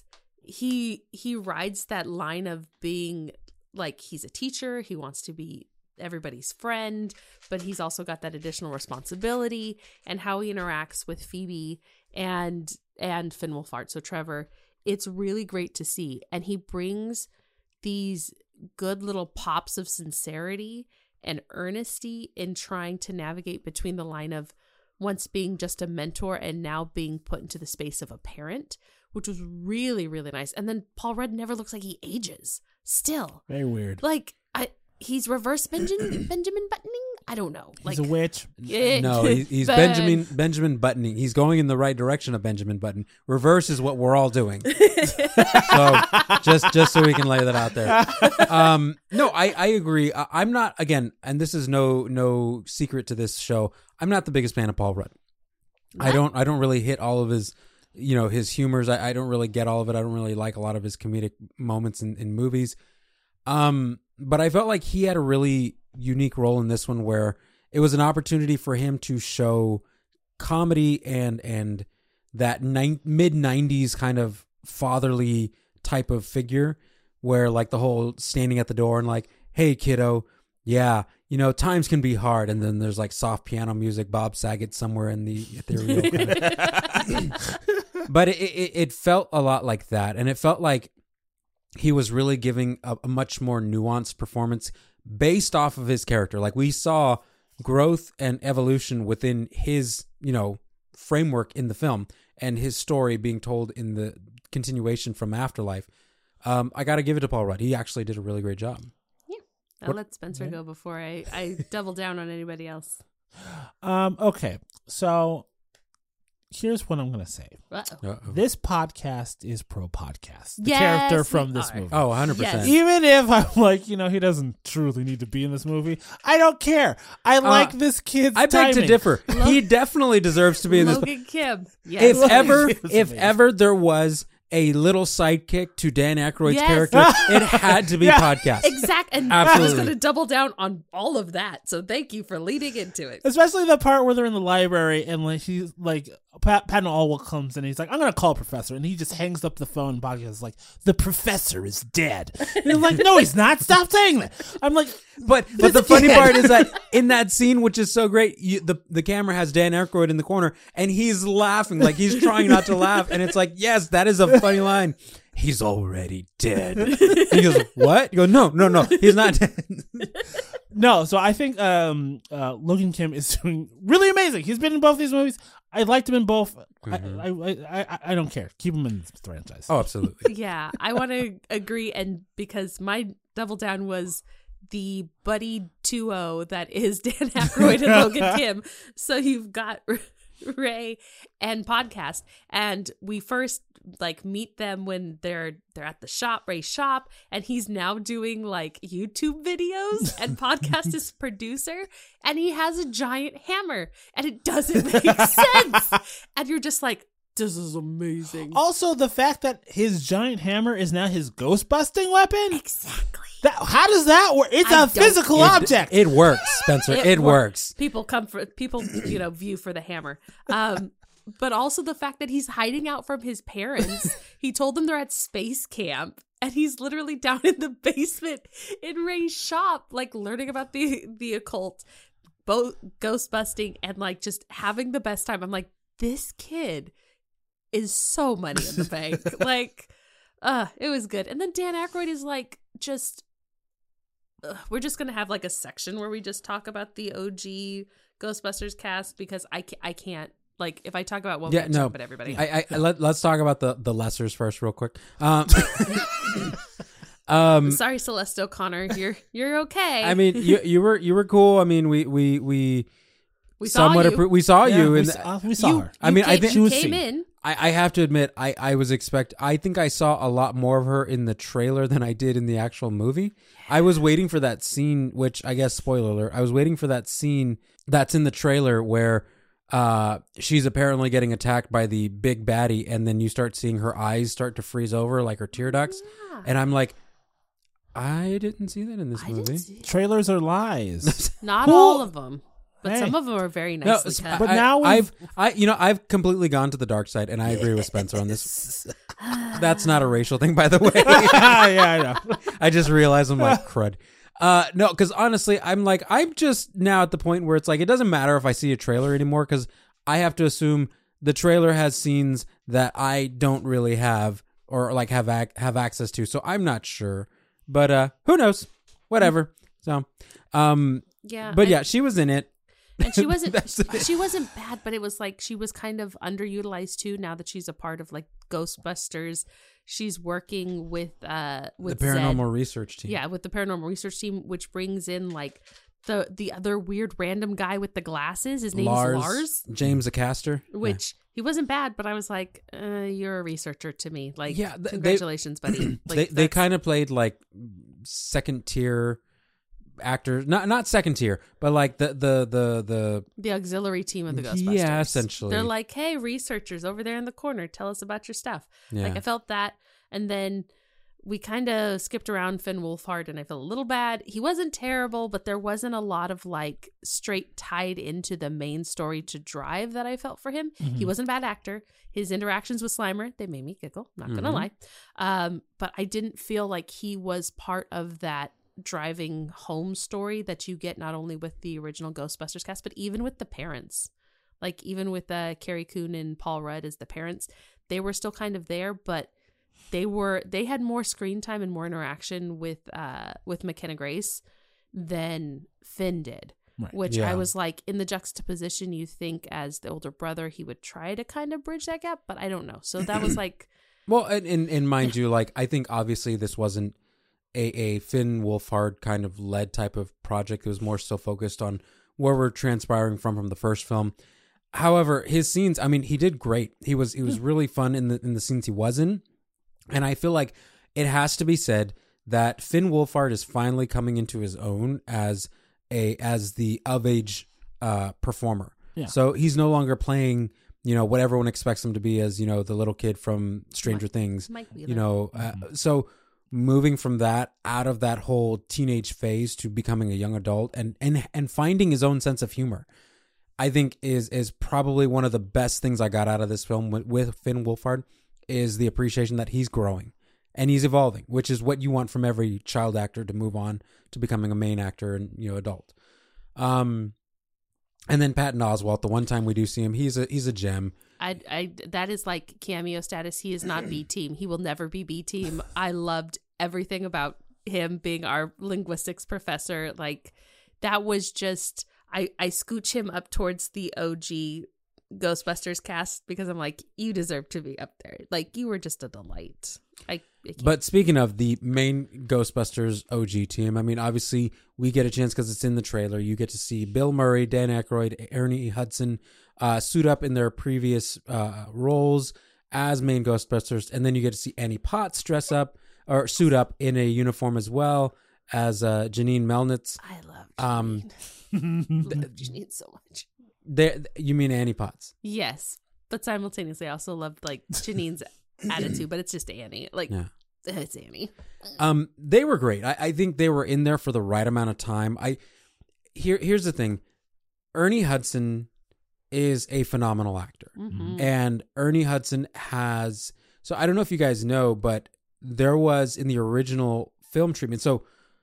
he he rides that line of being like he's a teacher, he wants to be everybody's friend, but he's also got that additional responsibility, and how he interacts with Phoebe and and Finn Wolfhard, so Trevor. It's really great to see. And he brings these good little pops of sincerity and earnesty in trying to navigate between the line of once being just a mentor and now being put into the space of a parent, which was really, really nice. And then Paul Rudd never looks like he ages still. Very weird. Like, I he's reverse Benjamin, Benjamin Buttoning. I don't know. Like He's a witch. it- No, he, he's but- Benjamin Benjamin Buttoning. He's going in the right direction of Benjamin Button. Reverse is what we're all doing. So just just so we can lay that out there. Um, no, I, I agree. I, I'm not again, and this is no no secret to this show. I'm not the biggest fan of Paul Rudd. I don't I don't really hit all of his you know his humors. I, I don't really get all of it. I don't really like a lot of his comedic moments in, in movies. Um, but I felt like he had a really unique role in this one where it was an opportunity for him to show comedy and and that ni- mid nineties kind of fatherly type of figure where like the whole standing at the door and like, hey kiddo, yeah, you know, times can be hard, and then there's like soft piano music, Bob Saget somewhere in the ethereal kind of. But it, it it felt a lot like that, and it felt like he was really giving a, a much more nuanced performance based off of his character. Like we saw growth and evolution within his, you know, framework in the film and his story being told in the continuation from Afterlife. Um, I got to give it to Paul Rudd. He actually did a really great job. I'll let Spencer go before I, I double down on anybody else. Um, okay, so here's what I'm gonna say. Uh-oh. Uh-oh. This podcast is pro podcast. The Yes, character we from this are. movie. Oh, one hundred percent. Yes. Even if I'm like, you know, he doesn't truly need to be in this movie, I don't care. I like this kid's I beg to timing. differ. He definitely deserves to be in this. Logan Kim. Yes. If Logan ever, Kim is if amazing. ever there was a little sidekick to Dan Aykroyd's Yes. character, it had to be Yeah. podcast. Exactly. And I was Absolutely. going to double down on all of that. So thank you for leading into it. Especially the part where they're in the library and like he's like Pat, Patton Oswalt comes in and he's like, I'm gonna call a professor, and he just hangs up the phone and podcast is like, the professor is dead. And he's like, no, he's not. Stop saying that. I'm like, But but the funny part is that in that scene, which is so great, you, the the camera has Dan Aykroyd in the corner, and he's laughing like he's trying not to laugh, and it's like, yes, that is a funny line. He's already dead. He goes, what? You go, no, no, no, he's not dead. no. So I think um, uh, Logan Kim is doing really amazing. He's been in both these movies. I liked him in both. Mhm. I, I, I I I don't care. Keep him in the franchise. Oh, absolutely. Yeah, I want to agree. And because my double down was the buddy duo that is Dan Aykroyd and Logan Kim. So you've got Ray and podcast, and we first like meet them when they're they're at the shop, Ray's shop, and he's now doing like YouTube videos, and podcast is producer, and he has a giant hammer, and it doesn't make sense, and you're just like, this is amazing. Also, the fact that his giant hammer is now his ghost busting weapon. Exactly. That, how does that work? It's I a don't- physical It- object. It works, Spencer. It, wor- works. People come for people, you know, view for the hammer. Um, but also the fact that he's hiding out from his parents. He told them they're at space camp, and he's literally down in the basement in Ray's shop, like learning about the the occult, both ghost busting, and like just having the best time. I'm like, this kid is so money in the bank. Like, uh, it was good. And then Dan Aykroyd is like just. Ugh, we're just gonna have like a section where we just talk about the O G Ghostbusters cast, because I can't, I can't like if I talk about one, Yeah, yeah, no. jump at everybody. I, I let, let's talk about the the lessers first, real quick. Um, um, Sorry, Celeste O'Connor, you're you're okay. I mean, you you were you were cool. I mean, we we we we saw somewhat you. appro- we saw Yeah, you, we and saw, we saw you, her. I you mean, I came, think- She you was came seen. in. I, I have to admit, I, I was expect. I think I saw a lot more of her in the trailer than I did in the actual movie. I was waiting for that scene, which I guess spoiler alert. I was waiting for that scene that's in the trailer where uh, she's apparently getting attacked by the big baddie, and then you start seeing her eyes start to freeze over, like her tear ducts, Yeah. and I'm like, I didn't see that in this I movie. didn't see- Trailers are lies. Not Well, all of them, but hey. some of them are very No, nicely s- cut. But I, now we've- I've, I, you know, I've completely gone to the dark side, and I agree with Spencer on this. That's not a racial thing, by the way. yeah, I know. I just realized I'm like crud. Uh, no, because honestly, I'm like I'm just now at the point where it's like it doesn't matter if I see a trailer anymore, because I have to assume the trailer has scenes that I don't really have or like have ac- have access to, so I'm not sure. But uh, who knows? Whatever. So, um, yeah, but and- yeah, she was in it. and she wasn't That's the- she wasn't bad, but it was like she was kind of underutilized too. Now that she's a part of like Ghostbusters, she's working with uh with the paranormal Zed. research team. Yeah, with the paranormal research team, which brings in like the the other weird random guy with the glasses. His name's Lars, Lars, James Acaster. which he wasn't bad, but I was like, uh, you're a researcher to me. Like, Yeah, th- they- congratulations, buddy. Like, they they that's- kind of played like second tier actors, not not second tier, but like the the the the the auxiliary team of the Ghostbusters. Yeah, essentially. They're like, hey, researchers over there in the corner, tell us about your stuff. yeah. Like, I felt that. And then we kind of skipped around Finn Wolfhard, and I felt a little bad. He wasn't terrible, but there wasn't a lot of like straight tied into the main story to drive that I felt for him. Mm-hmm. He wasn't a bad actor. His interactions with Slimer, they made me giggle, not gonna Mhm. lie. Um, but I didn't feel like he was part of that driving home story that you get not only with the original Ghostbusters cast, but even with the parents. Like, even with uh, Carrie Coon and Paul Rudd as the parents, they were still kind of there, but they were they had more screen time and more interaction with uh with McKenna Grace than Finn did. Right. Which Yeah. I was like, in the juxtaposition, you think as the older brother he would try to kind of bridge that gap, but I don't know. So that was like, Well, and, and, and mind you, like, I think obviously this wasn't a, a Finn Wolfhard kind of led type of project. It was more so focused on where we're transpiring from from the first film. However, his scenes, I mean, he did great. He was he was really fun in the in the scenes he was in. And I feel like it has to be said that Finn Wolfhard is finally coming into his own as a as the of age uh, performer. Yeah. So he's no longer playing, you know, what everyone expects him to be as, you know, the little kid from Stranger Things. Mike Wheeler. You know, uh, so moving from that out of that whole teenage phase to becoming a young adult and and and finding his own sense of humor, I think is is probably one of the best things I got out of this film with, with Finn Wolfhard, is the appreciation that he's growing and he's evolving, which is what you want from every child actor to move on to becoming a main actor and, you know, adult. Um, and then Patton Oswalt, the one time we do see him, he's a he's a gem. I, I, that is like cameo status. He is not B team. He will never be B team. I loved everything about him being our linguistics professor. Like, that was just, I, I scooch him up towards the O G Ghostbusters cast because I'm like, you deserve to be up there. Like, you were just a delight. I, I can't- But speaking of the main Ghostbusters O G team, I mean, obviously we get a chance because it's in the trailer. You get to see Bill Murray, Dan Aykroyd, Ernie Hudson uh, suit up in their previous uh, roles as main Ghostbusters, and then you get to see Annie Potts dress up or suit up in a uniform as well as uh, Janine Melnitz. I love Um, Janine. I love Janine so much. There, you mean Annie Potts? Yes, but simultaneously I also loved like Janine's attitude, but it's just Annie. Like, Yeah. it's Annie. Um, they were great. I, I think they were in there for the right amount of time. I here here's the thing. Ernie Hudson is a phenomenal actor. Mhm. And Ernie Hudson has, so I don't know if you guys know, but there was in the original film treatment. So,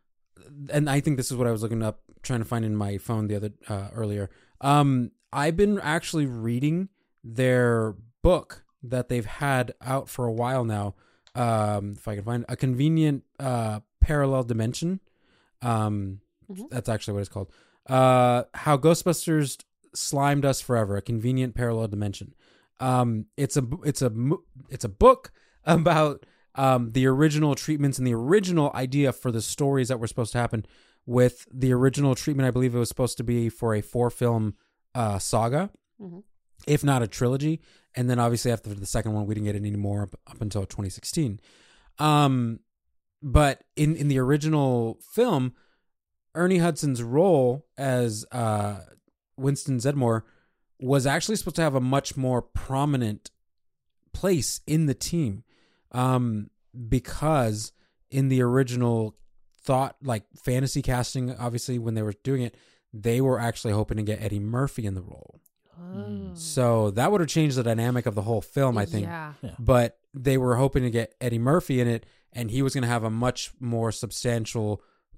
and I think this is what I was looking up, trying to find in my phone the other, uh, earlier. Um, I've been actually reading their book that they've had out for a while now. Um, if I can find a convenient, uh, parallel dimension. Um, Mhm. that's actually what it's called. Uh, how Ghostbusters slimed us forever, a convenient parallel dimension. Um, it's a it's a mo- it's a book about um the original treatments and the original idea for the stories that were supposed to happen. With the original treatment, I believe it was supposed to be for a four film uh saga, Mhm. if not a trilogy. And then obviously after the second one, we didn't get it anymore up, up until twenty sixteen. Um, but in in the original film, Ernie Hudson's role as uh Winston Zeddemore was actually supposed to have a much more prominent place in the team, um, because in the original thought, like fantasy casting, obviously when they were doing it, they were actually hoping to get Eddie Murphy in the role. Oh. So that would have changed the dynamic of the whole film, I think. Yeah. But they were hoping to get Eddie Murphy in it, and he was going to have a much more substantial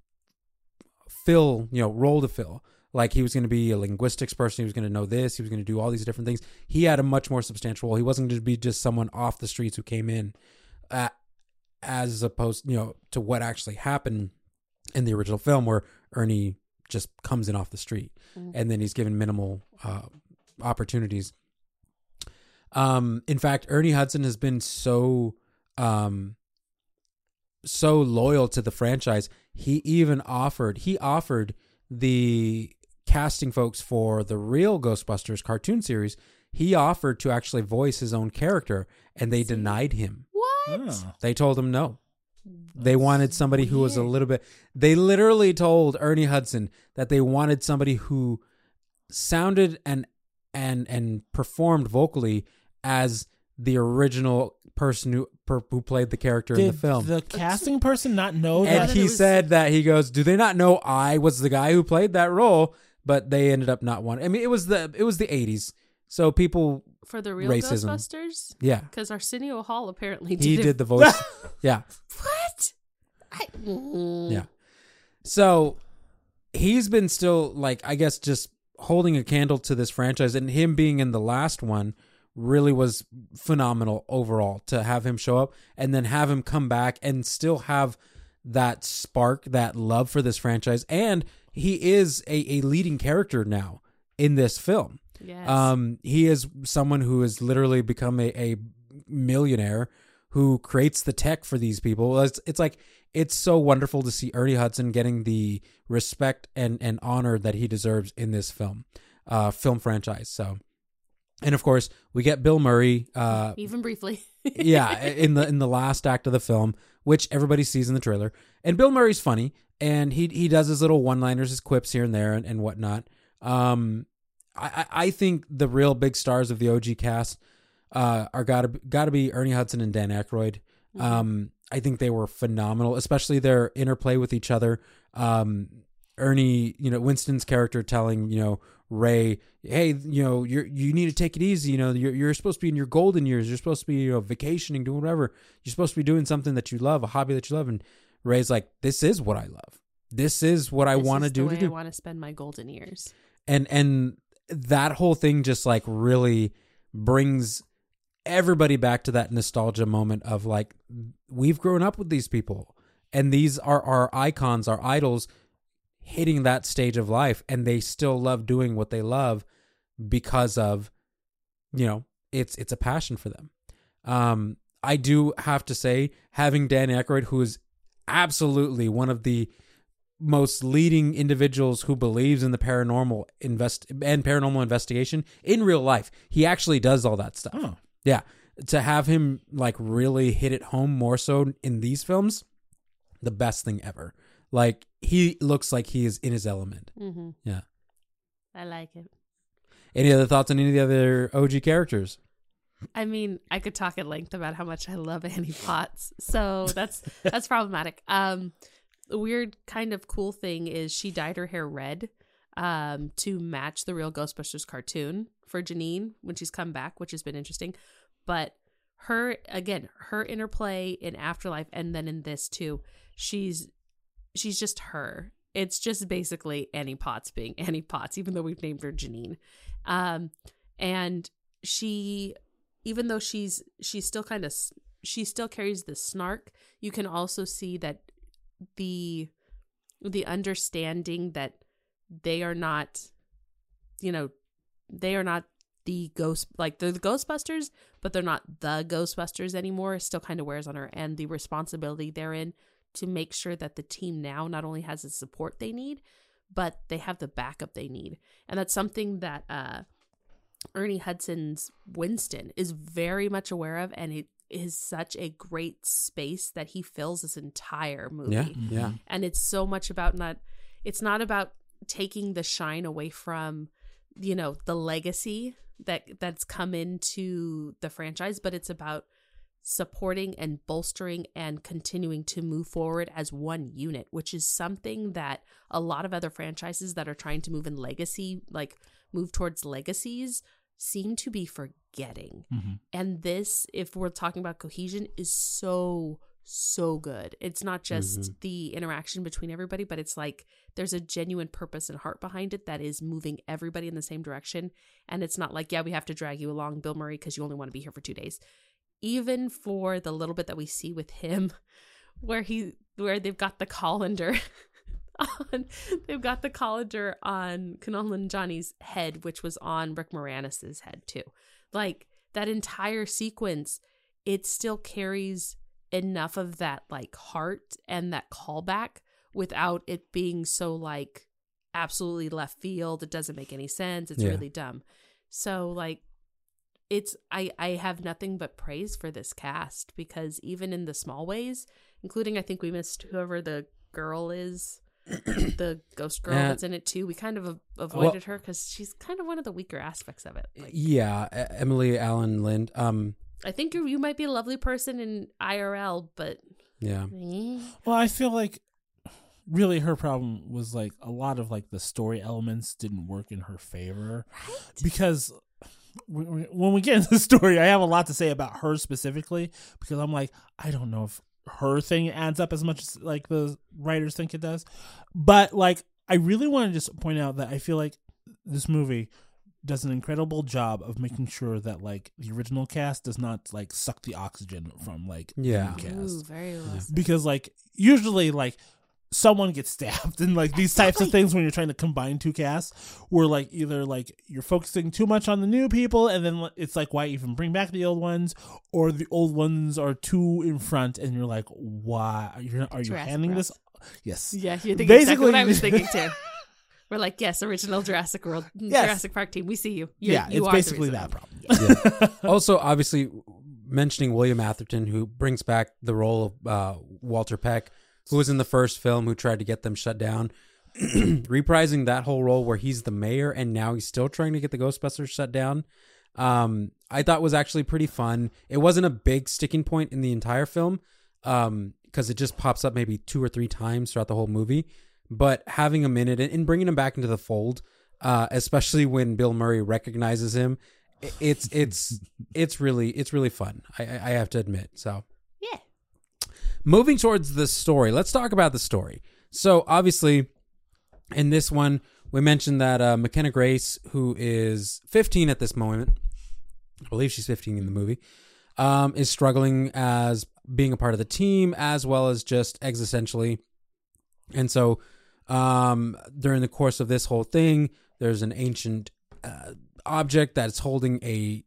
fill, you know, role to fill. Like, he was going to be a linguistics person. He was going to know this. He was going to do all these different things. He had a much more substantial role. He wasn't going to be just someone off the streets who came in, uh, as opposed, you know, to what actually happened in the original film, where Ernie just comes in off the street, Mhm. and then he's given minimal uh, opportunities. Um, in fact, Ernie Hudson has been so, um, so loyal to the franchise. He even offered, he offered the casting folks for the real Ghostbusters cartoon series, he offered to actually voice his own character, and they denied him. What? Oh. They told him no. They wanted somebody who was a weird. little bit... They literally told Ernie Hudson that they wanted somebody who sounded and and and performed vocally as the original person who per, who played the character in Did the film. the casting person not know And that? that he it was- said that he goes, "Do they not know I was the guy who played that role?" But they ended up not wanting. I mean, it was the it was the eighties, so people, For the real Racism. Ghostbusters? yeah, Because Arsenio Hall apparently did he it. did the voice. Yeah, What? I, mm. yeah. So he's been still like, I guess, just holding a candle to this franchise, and him being in the last one really was phenomenal overall. To have him show up and then have him come back and still have that spark, that love for this franchise, and he is a, a leading character now in this film. Yes. Um, he is someone who has literally become a, a millionaire who creates the tech for these people. It's, it's like, it's so wonderful to see Ernie Hudson getting the respect and, and honor that he deserves in this film, uh, film franchise. So, and of course we get Bill Murray, uh, Even briefly. yeah, in the in the last act of the film, which everybody sees in the trailer. And Bill Murray's funny, and he he does his little one-liners, his quips here and there, and, and whatnot. Um, I I I think the real big stars of the O G cast uh, are gotta gotta be Ernie Hudson and Dan Aykroyd. Um, I think they were phenomenal, especially their interplay with each other. Um, Ernie, you know, Winston's character telling, you know, Ray, hey, you know, you're, you need to take it easy. You know, you're, you're supposed to be in your golden years. You're supposed to be, you know, vacationing, doing whatever. You're supposed to be doing something that you love, a hobby that you love. And Ray's like, this is what I love. This is what I This want to is do the to way do. I want to spend my golden years. And, and that whole thing just like really brings everybody back to that nostalgia moment of like, we've grown up with these people and these are our icons, our idols, hitting that stage of life, and they still love doing what they love because of, you know, it's it's a passion for them. Um, I do have to say, having Dan Aykroyd, who is absolutely one of the most leading individuals who believes in the paranormal invest and paranormal investigation in real life, he actually does all that stuff. Oh. Yeah, to have him like really hit it home more so in these films, the best thing ever. Like, he looks like he is in his element. Mm-hmm. Yeah. I like it. Any other thoughts on any of the other O G characters? I mean, I could talk at length about how much I love Annie Potts, so that's that's problematic. Um, the weird kind of cool thing is she dyed her hair red um, to match the real Ghostbusters cartoon for Janine when she's come back, which has been interesting. But her, again, her interplay in Afterlife and then in this too, she's she's just her. It's just basically Annie Potts being Annie Potts, even though we've named her Janine. Um, and she, even though she's, she's still kind of, she still carries the snark. You can also see that the, the understanding that they are not, you know, they are not the ghost, like they're the Ghostbusters, but they're not the Ghostbusters anymore, still kind of wears on her, and the responsibility therein to make sure that the team now not only has the support they need, but they have the backup they need. And that's something that uh, Ernie Hudson's Winston is very much aware of, and it is such a great space that he fills this entire movie. Yeah, yeah. And it's so much about not, it's not about taking the shine away from, you know, the legacy that that's come into the franchise, but it's about supporting and bolstering and continuing to move forward as one unit, which is something that a lot of other franchises that are trying to move in legacy, like move towards legacies, seem to be forgetting. Mm-hmm. And this, if we're talking about cohesion, is so, so good. It's not just Mm-hmm. the interaction between everybody, but it's like there's a genuine purpose and heart behind it that is moving everybody in the same direction. And it's not like, yeah, we have to drag you along, Bill Murray, because you only want to be here for two days. Even for the little bit that we see with him, where he, where they've got the colander on, they've got the colander on Kunal and Johnny's head, which was on Rick Moranis's head too. Like that entire sequence, it still carries enough of that like heart and that callback without it being so like absolutely left field. It doesn't make any sense. It's Yeah. really dumb. So like, it's I I have nothing but praise for this cast, because even in the small ways, including I think we missed whoever the girl is, the ghost girl Uh, that's in it too. We kind of a- avoided her because she's kind of one of the weaker aspects of it. Like, Yeah, E- Emily Allen Lind. Um, I think you you might be a lovely person in I R L, but yeah, eh. Well, I feel like really her problem was like a lot of like the story elements didn't work in her favor, Right? because when we- when we get into the story, I have a lot to say about her specifically, because I'm like, I don't know if her thing adds up as much as like the writers think it does. But like, I really want to just point out that I feel like this movie does an incredible job of making sure that like the original cast does not like suck the oxygen from like Yeah. the new Ooh, cast. very well said. Because like usually like someone gets stabbed and like these types of things when you're trying to combine two casts, where like either like you're focusing too much on the new people and then it's like, why even bring back the old ones, or the old ones are too in front and you're like, why are you, are you Jurassic handing World. this? Yes. Yeah, you're thinking Basically- exactly what I was thinking too. We're like, yes, original Jurassic World, Yes. Jurassic Park team. We see you. You're, Yeah, you it's are basically the that reason. problem. Yeah. Also, obviously, mentioning William Atherton, who brings back the role of uh, Walter Peck, who was in the first film, who tried to get them shut down, reprising that whole role where he's the mayor and now he's still trying to get the Ghostbusters shut down. Um, I thought was actually pretty fun. It wasn't a big sticking point in the entire film, um, because it just pops up maybe two or three times throughout the whole movie. But having him in it and bringing him back into the fold, uh, especially when Bill Murray recognizes him, i- it's it's it's really it's really fun. I, I I have to admit. So Yeah. moving towards the story, let's talk about the story. So obviously, in this one, we mentioned that uh, McKenna Grace, who is fifteen at this moment, I believe she's fifteen in the movie, um, is struggling as being a part of the team as well as just existentially. And so um, during the course of this whole thing, there's an ancient uh, object that's holding a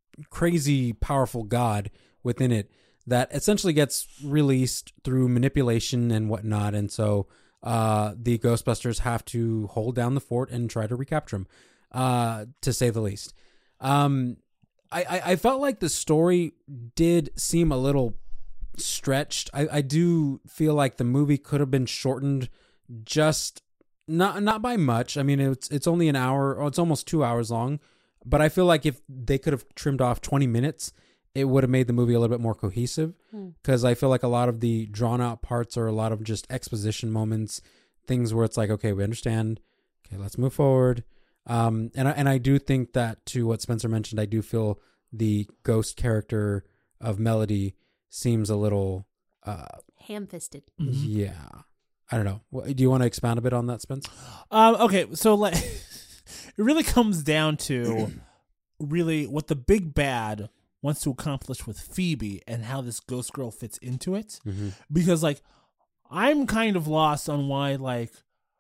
crazy powerful god within it that essentially gets released through manipulation and whatnot. And so uh, the Ghostbusters have to hold down the fort and try to recapture him, uh, to say the least. Um, I, I, I felt like the story did seem a little stretched. I, I do feel like the movie could have been shortened, just not not by much. I mean, it's it's only an hour, or it's almost two hours long. But I feel like if they could have trimmed off twenty minutes, it would have made the movie a little bit more cohesive. Because I feel like a lot of the drawn out parts are a lot of just exposition moments, things where it's like, okay, we understand. Okay, let's move forward. Um, and I, and I do think that, to what Spencer mentioned, I do feel the ghost character of Melody seems a little, uh, Ham-fisted. yeah. I don't know. What, do you want to expound a bit on that, Spence? Um, okay, so like, it really comes down to really what the big bad wants to accomplish with Phoebe and how this ghost girl fits into it. Mm-hmm. Because like, I'm kind of lost on why, like,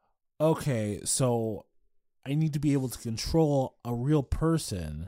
okay, so I need to be able to control a real person,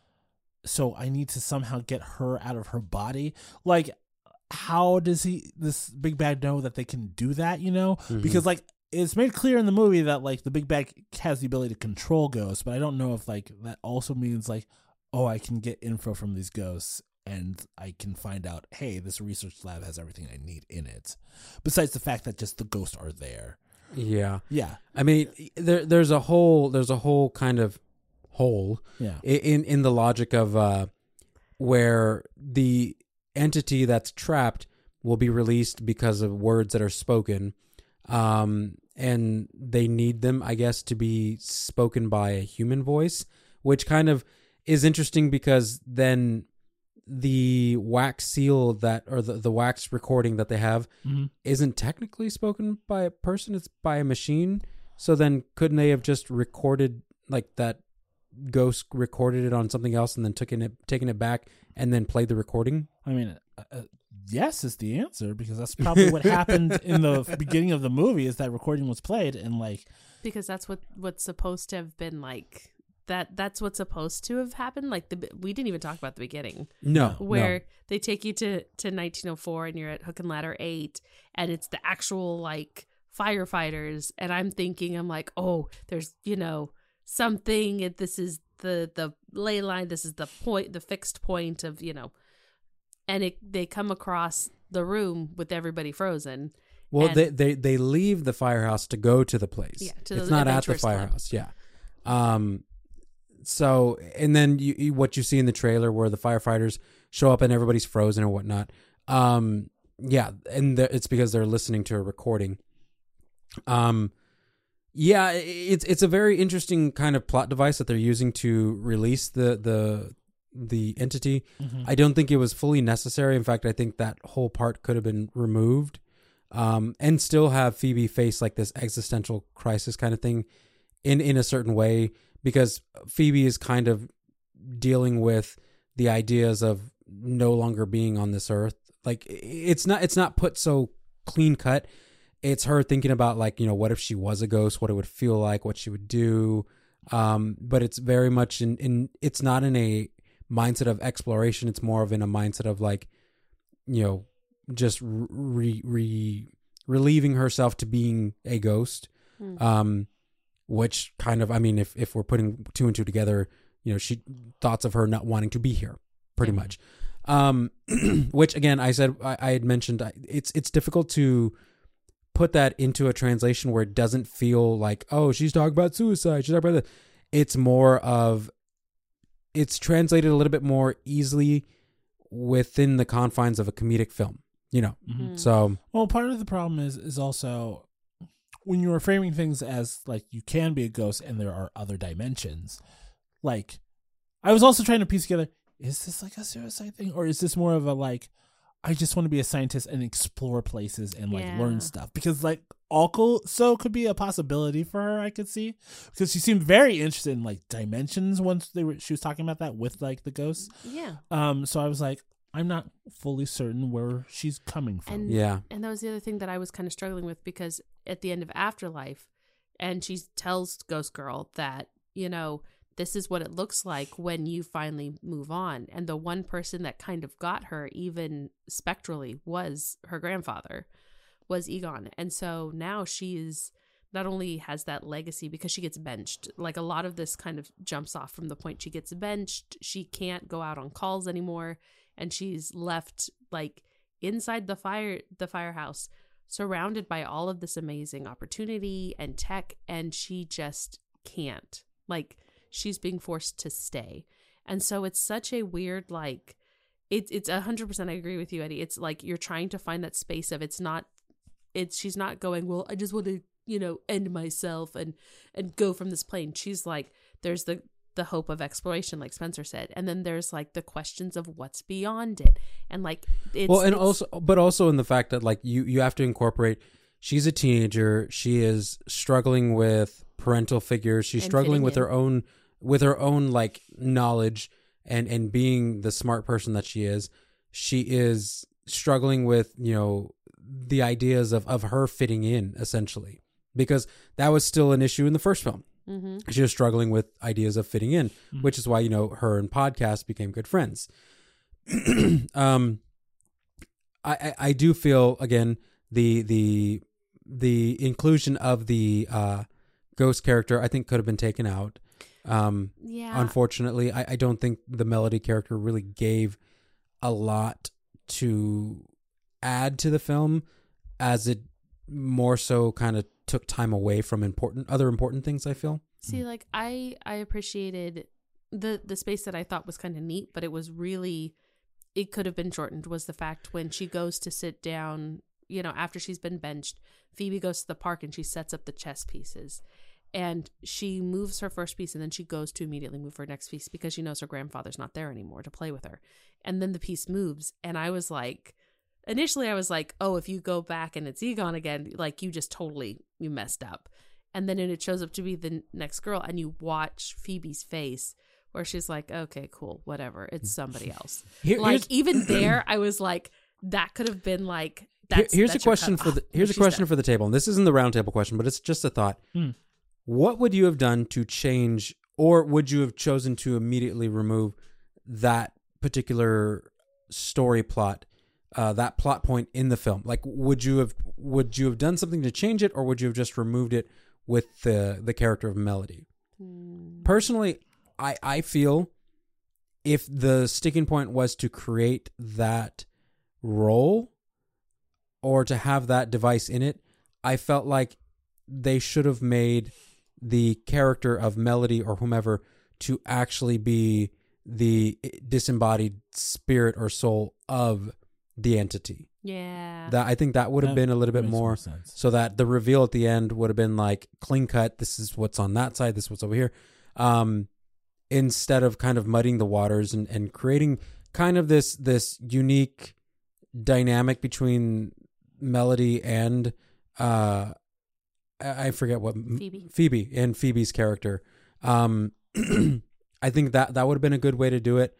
so I need to somehow get her out of her body. Like, how does he, this big bad, know that they can do that, you know? Mm-hmm. Because like, it's made clear in the movie that like the big bad has the ability to control ghosts, but I don't know if like that also means like, oh, I can get info from these ghosts and I can find out, hey, this research lab has everything I need in it. Besides the fact that just the ghosts are there. Yeah. Yeah. I mean, there there's a whole there's a whole kind of hole Yeah. i- in in the logic of uh, where the entity that's trapped will be released because of words that are spoken, um, and they need them, I guess, to be spoken by a human voice, which kind of is interesting because then the wax seal that, or the, the wax recording that they have, Mm-hmm. isn't technically spoken by a person, it's by a machine. So then couldn't they have just recorded, like, that ghost recorded it on something else and then taken it taken it back and then played the recording? I mean, uh, uh, yes is the answer, because that's probably what happened in the beginning of the movie, is that recording was played and like, Because that's what what's supposed to have been like. That that's what's supposed to have happened. Like the we didn't even talk about the beginning, No. where no. they take you to to nineteen oh four and you're at Hook and Ladder eight, and it's the actual like firefighters, and I'm thinking, I'm like, oh, there's, you know, something, it- this is the the ley line, this is the point, the fixed point of, you know, and it they come across the room with everybody frozen. Well, and- they, they they leave the firehouse to go to the place. Yeah, to it's the not at the Adventurers Club. firehouse. Yeah. Um. So, and then you, you what you see in the trailer where the firefighters show up and everybody's frozen and whatnot. Um. Yeah, and the, it's because they're listening to a recording. Um. Yeah, it's it's a very interesting kind of plot device that they're using to release the the the entity. Mhm. I don't think it was fully necessary. In fact, I think that whole part could have been removed, um, and still have Phoebe face like this existential crisis kind of thing in, in a certain way, because Phoebe is kind of dealing with the ideas of no longer being on this earth. Like it's not, it's not put so clean cut. It's her thinking about like, you know, what if she was a ghost, what it would feel like, what she would do. Um, but it's very much in, in, it's not in a mindset of exploration. It's more of in a mindset of like, you know, just re, re relieving herself to being a ghost. Mm. Um, which kind of, I mean, if, if we're putting two and two together, you know, she thoughts of her not wanting to be here pretty Yeah. much. Um, which again, I said, I, I had mentioned I- it's, it's difficult to put that into a translation where it doesn't feel like, oh, she's talking about suicide. She's talking about that. It's more of, it's translated a little bit more easily within the confines of a comedic film, you know? Mhm. Mm. So, Well, part of the problem is is also when you are framing things as like you can be a ghost and there are other dimensions. Like, I was also trying to piece together: is this like a suicide thing, or is this more of a like, I just want to be a scientist and explore places and like Yeah. learn stuff? Because like also could be a possibility for her. I could see because she seemed very interested in like dimensions once they were she was talking about that with like the ghosts. Yeah. Um, so I was like, I'm not fully certain where she's coming from. And yeah. And that was the other thing that I was kind of struggling with, because at the end of Afterlife, and she tells Ghost Girl that, you know, this is what it looks like when you finally move on. And the one person that kind of got her, even spectrally, was her grandfather, was Egon. And so now she is not only has that legacy because she gets benched. Like a lot of this kind of jumps off from the point she gets benched. She can't go out on calls anymore. And she's left like inside the fire, the firehouse, surrounded by all of this amazing opportunity and tech. And she just can't. Like, she's being forced to stay. And so it's such a weird, like, it, it's a hundred percent. I agree with you, Eddie. It's like you're trying to find that space of it's not, it's, she's not going, well, I just want to, you know, end myself and, and go from this plane. She's like, there's the, the hope of exploration, like Spencer said. And then there's like the questions of what's beyond it. And like, it's, well, and it's, also, but also in the fact that like you, you have to incorporate, she's a teenager. She is struggling with parental figures. She's And struggling fitting with in. her own, with her own like knowledge and, and being the smart person that she is. She is struggling with, you know, the ideas of, of her fitting in essentially, because that was still an issue in the first film. mm-hmm. She was struggling with ideas of fitting in, Mhm. which is why, you know, her and podcast became good friends. um, I, I, I do feel again, the, the, the inclusion of the, uh, ghost character, I think could have been taken out. Um, Yeah. unfortunately, I, I don't think the Melody character really gave a lot to add to the film, as it more so kind of took time away from important other important things, I feel. See, like I I appreciated the the space that I thought was kind of neat, but it was really, it could have been shortened, was the fact when she goes to sit down, you know, after she's been benched, Phoebe goes to the park and she sets up the chess pieces. And she moves her first piece and then she goes to immediately move her next piece because she knows her grandfather's not there anymore to play with her. And then the piece moves. And I was like, initially I was like, oh, if you go back and it's Egon again, like you just totally, you messed up. And then it shows up to be the next girl and you watch Phoebe's face where she's like, okay, cool, whatever. It's somebody else. Here, Like here's, even there, I was like, that could have been like, here- that's, here's that's a question your for cut the off. here's a She's question done. for the table, and this isn't the round table question, but it's just a thought. Hmm. What would you have done to change, or would you have chosen to immediately remove that particular story plot uh, that plot point in the film? Like, would you have would you have done something to change it, or would you have just removed it with the the character of Melody? Mm. Personally, I I feel if the sticking point was to create that role or to have that device in it, I felt like they should have made the character of Melody or whomever to actually be the disembodied spirit or soul of the entity. Yeah. That I think that would have That been a little bit makes more, more sense. so that the reveal at the end would have been like clean cut. This is what's on that side. This is what's over here. Um, instead of kind of muddying the waters and, and creating kind of this this unique dynamic between Melody and uh, I I forget what Phoebe. Phoebe and Phoebe's character. Um, I think that that would have been a good way to do it,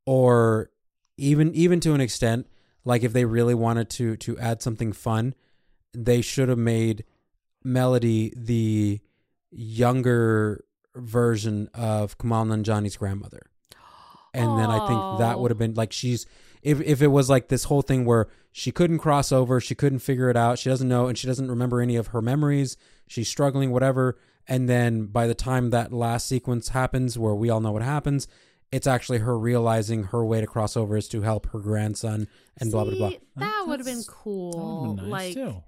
or even even to an extent, like if they really wanted to to add something fun, they should have made Melody the younger version of Kumail Nanjiani's grandmother. And then I think that would have been like she's if if it was like this whole thing where she couldn't cross over, she couldn't figure it out, she doesn't know, and she doesn't remember any of her memories, she's struggling, whatever. And then by the time that last sequence happens, where we all know what happens, it's actually her realizing her way to cross over is to help her grandson and See, blah blah blah. That would have been That's- cool. That would've been nice like, too.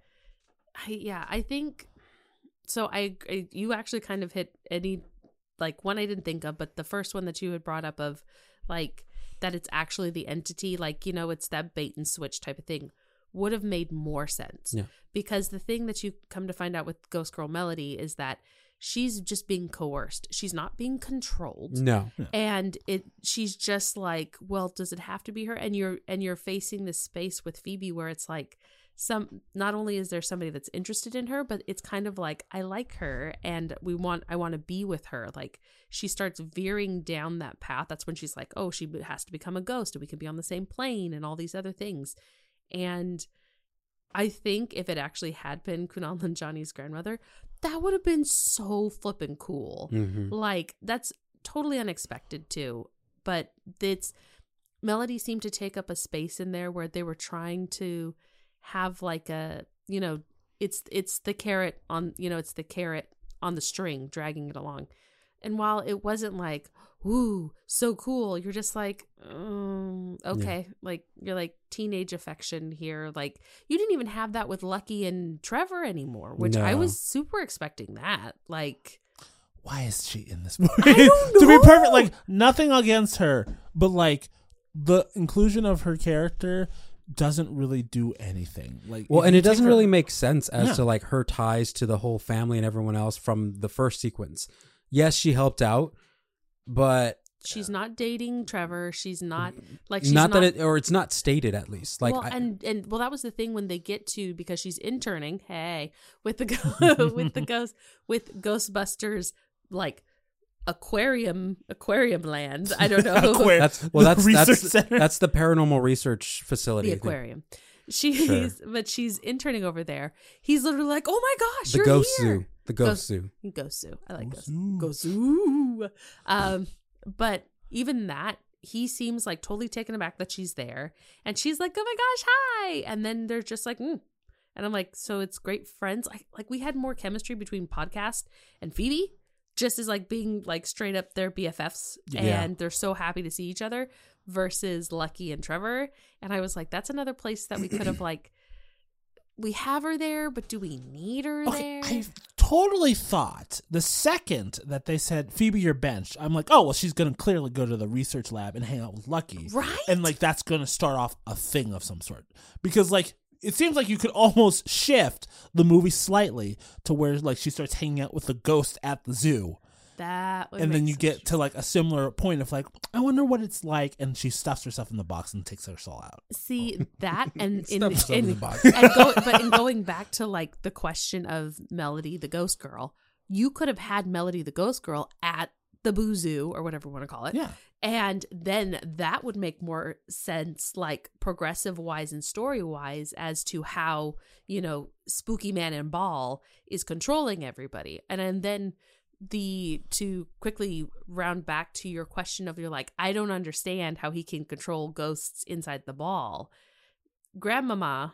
I, yeah, I think so. I, I you actually kind of hit any like one I didn't think of, but the first one that you had brought up of like that it's actually the entity, like, you know, it's that bait and switch type of thing, would have made more sense. Yeah. Because the thing that you come to find out with Ghost Girl Melody is that she's just being coerced. She's not being controlled. No. And it she's just like, well, does it have to be her? And you're and you're facing this space with Phoebe where it's like some not only is there somebody that's interested in her, but it's kind of like I like her and we want I want to be with her. Like she starts veering down that path. That's when she's like, oh, she has to become a ghost and we can be on the same plane and all these other things. And I think if it actually had been Kumail Nanjiani's grandmother, that would have been so flippin' cool. Mm-hmm. Like, that's totally unexpected, too. But it's Melody seemed to take up a space in there where they were trying to have, like, a, you know, it's it's the carrot on, you know, it's the carrot on the string dragging it along. And while it wasn't like, ooh, so cool, you're just like, um, okay. Yeah. Like, you're like teenage affection here. Like, you didn't even have that with Lucky and Trevor anymore, which No. I was super expecting that. Like, why is she in this movie? I don't To be know. perfect, like, nothing against her, but, like, the inclusion of her character doesn't really do anything. Like, Well, if and you it doesn't take her- really make sense as Yeah. to like her ties to the whole family and everyone else from the first sequence. Yes, she helped out, but she's not dating Trevor. She's not, like, she's not, not, that it, or it's not stated at least. Like, well, I, and and well, that was the thing when they get to, because she's interning. Hey, with the go- with the ghost with Ghostbusters, like aquarium aquarium land. I don't know. Aquarium. that's well, that's Research that's center. that's the paranormal research facility. The I think. aquarium. She's Sure. but she's interning over there. He's literally like, "Oh my gosh, The you're ghost here." zoo. The ghost, Ghost- zoo. Ghost Zoo. I like Ghost Ghost Zoo. Ghost Zoo. Um, but even that, he seems like totally taken aback that she's there, and she's like, "Oh my gosh, hi!" And then they're just like, mm. and I'm like, "So it's great friends." Like, like we had more chemistry between Podcast and Phoebe, just as like being like straight up their B F Fs, Yeah. and they're so happy to see each other. Versus Lucky and Trevor, and I was like, "That's another place that we could have like." We have her there, but do we need her Okay, there? I totally thought the second that they said Phoebe, you're benched, I'm like, oh well, she's gonna clearly go to the research lab and hang out with Lucky, Right? And like that's gonna start off a thing of some sort, because like it seems like you could almost shift the movie slightly to where like she starts hanging out with the ghost at the zoo, That would and then make you sense. get to like a similar point of like, I wonder what it's like, and she stuffs herself in the box and takes her soul out. See that, and in, Stuff herself in in, the box. and go, but in going back to like the question of Melody the Ghost Girl, you could have had Melody the Ghost Girl at the Boo Zoo or whatever you want to call it, Yeah. and then that would make more sense, like progressive wise and story wise, as to how, you know, Spooky Man and Ball is controlling everybody, and and then. The to quickly round back to your question of you're like, I don't understand how he can control ghosts inside the ball. grandmama,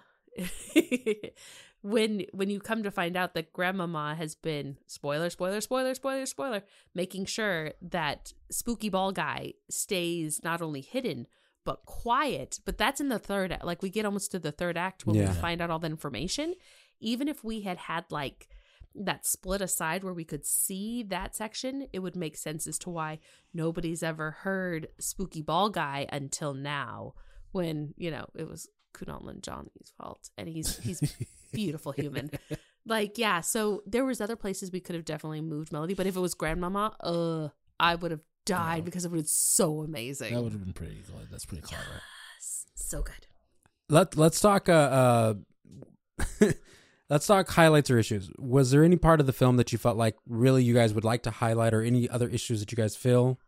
when when you come to find out that grandmama has been, spoiler, spoiler, spoiler, spoiler, spoiler, making sure that spooky ball guy stays not only hidden, but quiet. But that's in the third act. Like, we get almost to the third act when Yeah. we find out all the information. Even if we had had, like, that split aside where we could see that section, it would make sense as to why nobody's ever heard spooky ball guy until now, when, you know, it was Kunal Nanjiani's fault, and he's he's beautiful human. Like, yeah, so there was other places we could have definitely moved Melody, but if it was grandmama, uh I would have died Yeah. because it was so amazing. That would have been pretty good. That's pretty clever. Yes, so good. Let Let's talk. Uh, uh let's talk highlights or issues. Was there any part of the film that you felt like really you guys would like to highlight, or any other issues that you guys feel?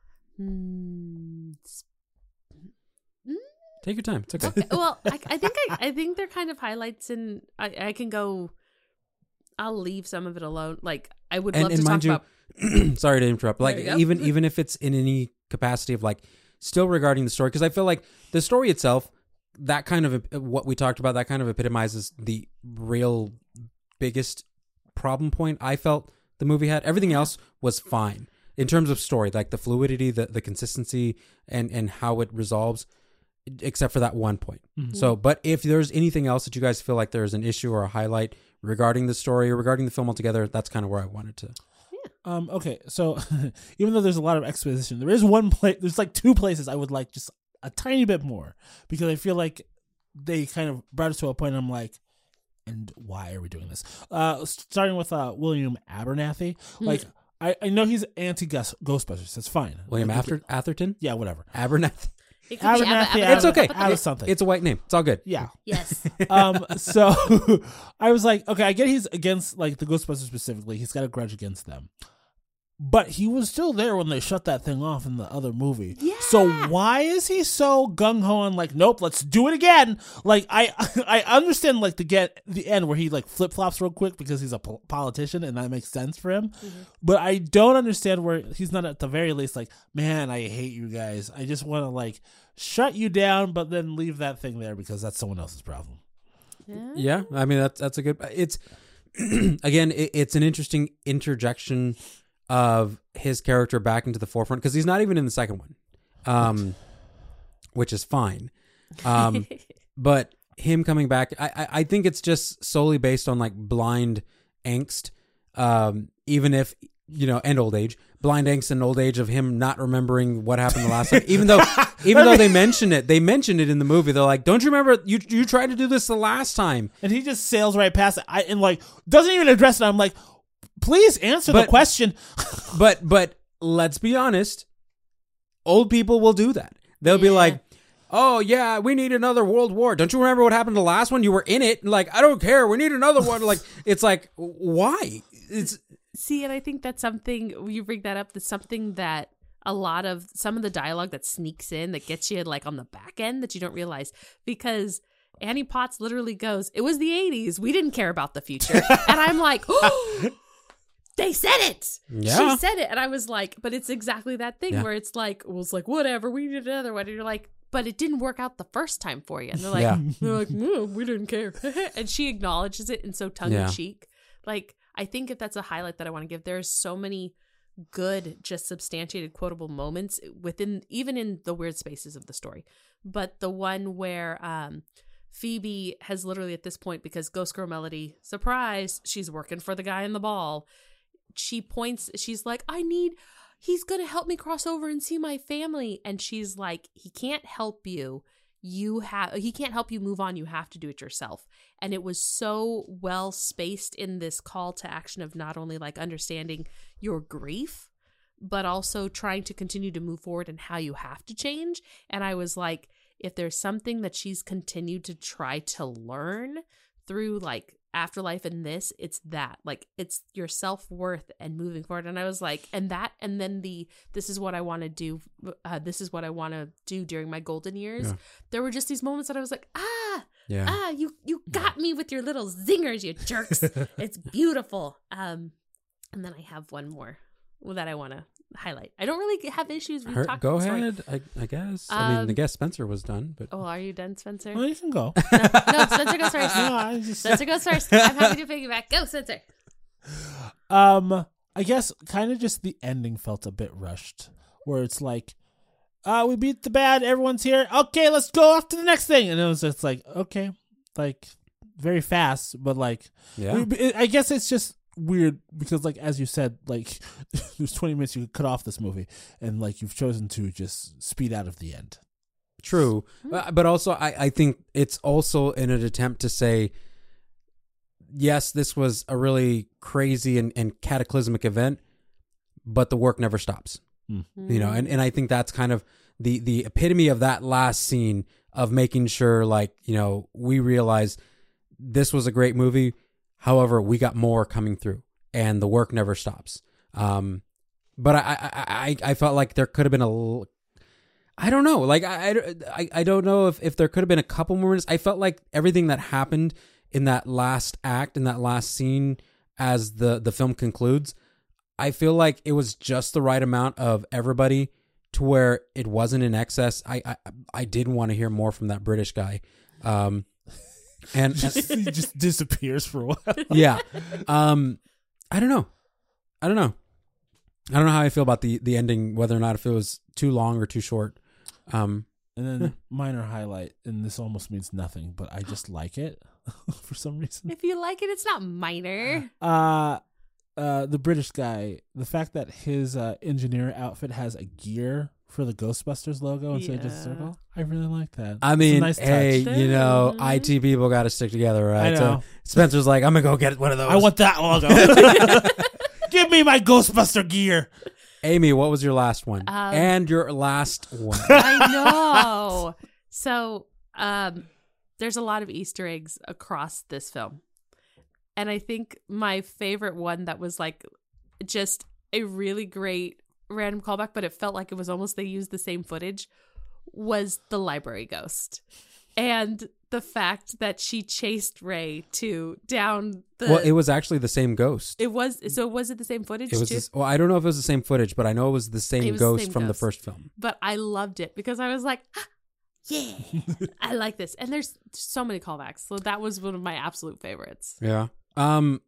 Mm, s- Take your time. It's okay. okay, well, I, I think I, I think they're kind of highlights, and I, I can go. I'll leave some of it alone. Like, I would And, love and to talk mind you, about. sorry to interrupt. Like, There you go. even even if it's in any capacity of like still regarding the story, because I feel like the story itself, that kind of what we talked about, that kind of epitomizes the real biggest problem point I felt the movie had. Everything else was fine in terms of story, like the fluidity, the the consistency, and and how it resolves, except for that one point. Mhm. So, but if there's anything else that you guys feel like there's an issue or a highlight regarding the story or regarding the film altogether, that's kind of where I wanted to. Um, okay, so even though there's a lot of exposition, there is one place, there's like two places I would like just a tiny bit more, because I feel like they kind of brought us to a point I'm like, and why are we doing this? Uh, starting with uh, William Abernathy. Like, I, I know he's anti-Ghostbusters. That's fine. William Like, After Atherton? Yeah, whatever. Abernathy. It could be Abernathy, Abba- Abba- Abba- It's okay. Abba- Out of something. It's a white name. It's all good. Yeah. Yes. um so I was like, okay, I get he's against like the Ghostbusters specifically. He's got a grudge against them. But he was still there when they shut that thing off in the other movie. Yeah. So why is he so gung ho on like, nope, let's do it again? Like, I I understand like the get the end where he like flip flops real quick because he's a po- politician and that makes sense for him. Mm-hmm. But I don't understand where he's not at the very least like, man, I hate you guys. I just want to like shut you down, but then leave that thing there because that's someone else's problem. Yeah. Yeah, I mean that's that's a good. It's again, it, it's an interesting interjection of his character back into the forefront, because he's not even in the second one, um, which is fine. Um, but him coming back, I, I I think it's just solely based on like blind angst, um, even if you know, and old age, blind angst and old age of him not remembering what happened the last time. Even though, even though they mention it, they mentioned it in the movie. They're like, "Don't you remember you you tried to do this the last time?" And he just sails right past it I, and like doesn't even address it. I'm like, please answer But- the question. But but let's be honest, old people will do that. They'll be Yeah. like, "Oh yeah, we need another world war. Don't you remember what happened to the last one? You were in it." And like, I don't care. We need another one. Like, it's like, why? It's See, and I think that's something, you bring that up, that's something that a lot of, some of the dialogue that sneaks in that gets you like on the back end that you don't realize, because Annie Potts literally goes, "It was the eighties. We didn't care about the future." And I'm like, oh, they said it. Yeah. She said it. And I was like, but it's exactly that thing Yeah. where it's like, well, it's like, whatever, we need another one. And you're like, but it didn't work out the first time for you. And they're like, Yeah. they're like, no, we didn't care. And she acknowledges it in so tongue in Yeah. cheek. Like, I think if that's a highlight that I want to give, there's so many good, just substantiated, quotable moments within, even in the weird spaces of the story. But the one where um, Phoebe has literally at this point, because Ghost Girl Melody, surprise, she's working for the guy in the ball. She points, she's like, I need, he's going to help me cross over and see my family. And she's like, he can't help you. You have, he can't help you move on. You have to do it yourself. And it was so well spaced in this call to action of not only like understanding your grief, but also trying to continue to move forward and how you have to change. And I was like, if there's something that she's continued to try to learn through like Afterlife and this, it's that, like, it's your self-worth and moving forward. And I was like, and that, and then the, this is what I want to do. Uh, this is what I want to do during my golden years. Yeah. There were just these moments that I was like, ah, yeah. ah, you, you got me with your little zingers, you jerks. It's beautiful. Um, and then I have one more that I want to highlight. I don't really have issues with Her- talking go the story. ahead. I, I guess. I mean, the Um, guest Spencer was done, but Oh, are you done, Spencer? Well, you can go. No, Spencer goes first. No, I just Spencer goes first. I'm happy to piggyback. Go, Spencer. Um, I guess kind of just the ending felt a bit rushed, where it's like, uh, we beat the bad, everyone's here. Okay, let's go off to the next thing. And it was just like, okay, like very fast, but like, yeah. it- I guess it's just weird because, like, as you said, like, there's twenty minutes you could cut off this movie, and like you've chosen to just speed out of the end. True. Uh, But also, I, I think it's also in an attempt to say, yes, this was a really crazy and, and cataclysmic event, but the work never stops. You know, and, and I think that's kind of the, the epitome of that last scene of making sure, like, you know, we realize this was a great movie. However, we got more coming through and the work never stops. Um, but I, I, I, I felt like there could have been a l- I don't know. Like, I, I, I don't know if, if there could have been a couple more minutes. I felt like everything that happened in that last act, in that last scene, as the, the film concludes, I feel like it was just the right amount of everybody to where it wasn't in excess. I, I, I did want to hear more from that British guy. Um, and, and he just disappears for a while. yeah. Um, I don't know. I don't know. I don't know how I feel about the, the ending, whether or not if it was too long or too short. Um, And then minor highlight, and this almost means nothing, but I just like it for some reason. If you like it, it's not minor. Uh, uh, the British guy, the fact that his uh, engineer outfit has a gear for the Ghostbusters logo instead of just a Yeah. circle, I really like that. I It's a mean, nice touch. hey, you know, Mhm. I T people got to stick together, right? I So know. Spencer's like, I'm gonna go get one of those. I want that logo. Give me my Ghostbuster gear. Amy, what was your last one? Um, and your last one. I know. So, um, there's a lot of Easter eggs across this film. And I think my favorite one that was like just a really great random callback, but it felt like it was almost they used the same footage, was the library ghost. And the fact that she chased Ray to down the Well, it was actually the same ghost. it was so was it the same footage It was. too? This, well, I don't know if it was the same footage, but I know it was the same It was the ghost same from the ghost. first film. But I loved it because I was like, ah, yeah, I like this. And there's so many callbacks. So that was one of my absolute favorites. Yeah. Um,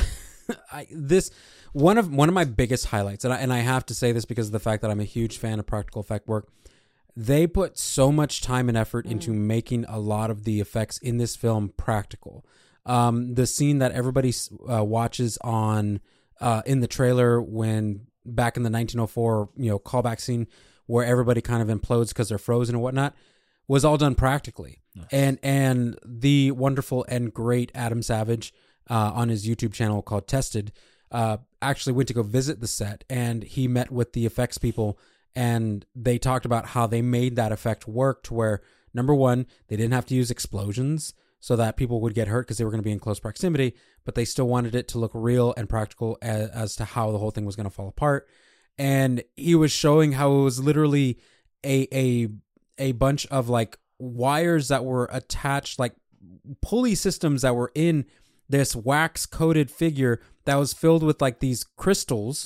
I, this one of one of my biggest highlights, and I, and I have to say this because of the fact that I'm a huge fan of practical effect work. They put so much time and effort into making a lot of the effects in this film practical. Um, the scene that everybody uh, watches on uh, in the trailer when back in the nineteen oh four, you know, callback scene where everybody kind of implodes because they're frozen and whatnot, was all done practically. Nice. And and the wonderful and great Adam Savage uh, on his YouTube channel called Tested uh, actually went to go visit the set, and he met with the effects people. And they talked about how they made that effect work to where, number one, they didn't have to use explosions so that people would get hurt because they were going to be in close proximity, but they still wanted it to look real and practical as, as to how the whole thing was going to fall apart. And he was showing how it was literally a a a bunch of like wires that were attached, like pulley systems that were in this wax coated figure that was filled with like these crystals.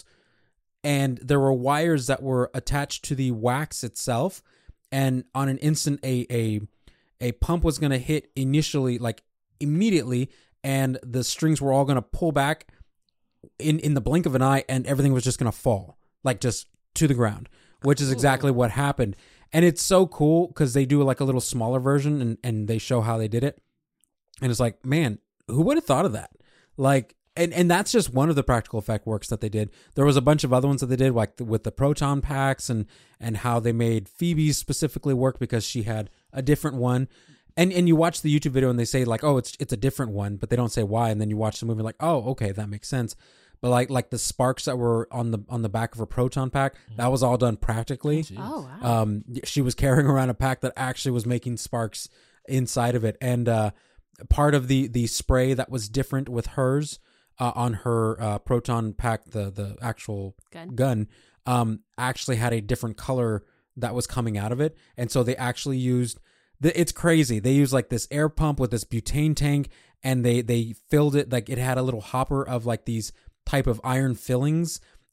And there were wires that were attached to the wax itself. And on an instant, a a, a pump was going to hit initially, like immediately. And the strings were all going to pull back in, in the blink of an eye. And everything was just going to fall, like just to the ground, which is exactly what happened. And it's so cool because they do like a little smaller version and, and they show how they did it. And it's like, man, who would have thought of that? Like, And and that's just one of the practical effect works that they did. There was a bunch of other ones that they did, like the, with the proton packs and and how they made Phoebe specifically work because she had a different one. And and you watch the YouTube video and they say like, oh, it's it's a different one, but they don't say why. And then you watch the movie like, oh, okay, that makes sense. But like like the sparks that were on the on the back of her proton pack, that was all done practically. Oh, wow. Um, she was carrying around a pack that actually was making sparks inside of it, and uh, part of the the spray that was different with hers. Uh, on her uh, proton pack, the the actual Gun. gun, um, actually had a different color that was coming out of it, and so they actually used. The, it's crazy. They used like this air pump with this butane tank, and they they filled it like it had a little hopper of like these type of iron fillings,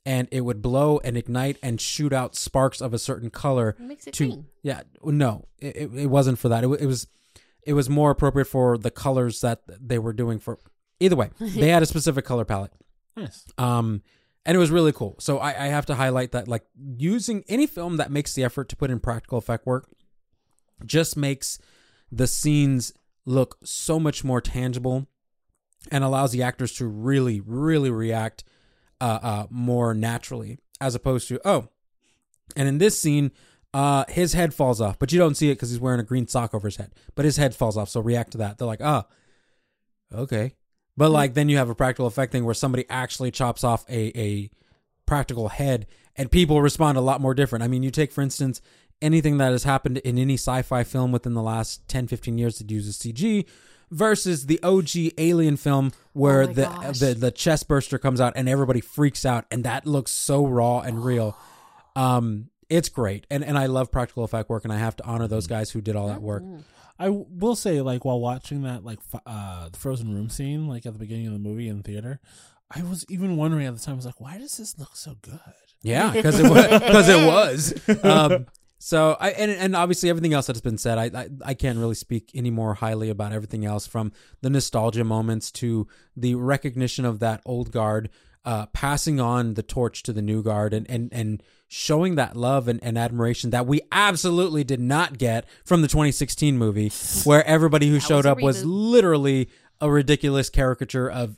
and it would blow and ignite and shoot out sparks of a certain color. It makes it to green. yeah no it, it it wasn't for that. It, wa- it was it was more appropriate for the colors that they were doing for. Either way, they had a specific color palette. Nice. Um, and it was really cool. So I, I have to highlight that, like, using any film that makes the effort to put in practical effect work just makes the scenes look so much more tangible and allows the actors to really, really react uh, uh, more naturally, as opposed to, oh, and in this scene, uh, his head falls off, but you don't see it because he's wearing a green sock over his head, but his head falls off. So react to that. They're like, ah, oh, okay. But like then you have a practical effect thing where somebody actually chops off a, a practical head and people respond a lot more different. I mean, you take, for instance, anything that has happened in any sci-fi film within the last ten, fifteen years that uses C G versus the O G Alien film where Oh my the, gosh. the the chest burster comes out and everybody freaks out and that looks so raw and real. Um, it's great. And, and I love practical effect work and I have to honor those guys who did all that work. I w- will say, like, while watching that, like, f- uh, the frozen room scene, like, at the beginning of the movie in the theater, I was even wondering at the time, I was like, why does this look so good? Yeah, because it was. Because it was. Um, so I and and obviously everything else that's been said, I, I I can't really speak any more highly about everything else, from the nostalgia moments to the recognition of that old guard, uh, passing on the torch to the new guard, and and and showing that love and, and admiration that we absolutely did not get from the twenty sixteen movie, where everybody who That showed was a up was reboot. literally a ridiculous caricature of.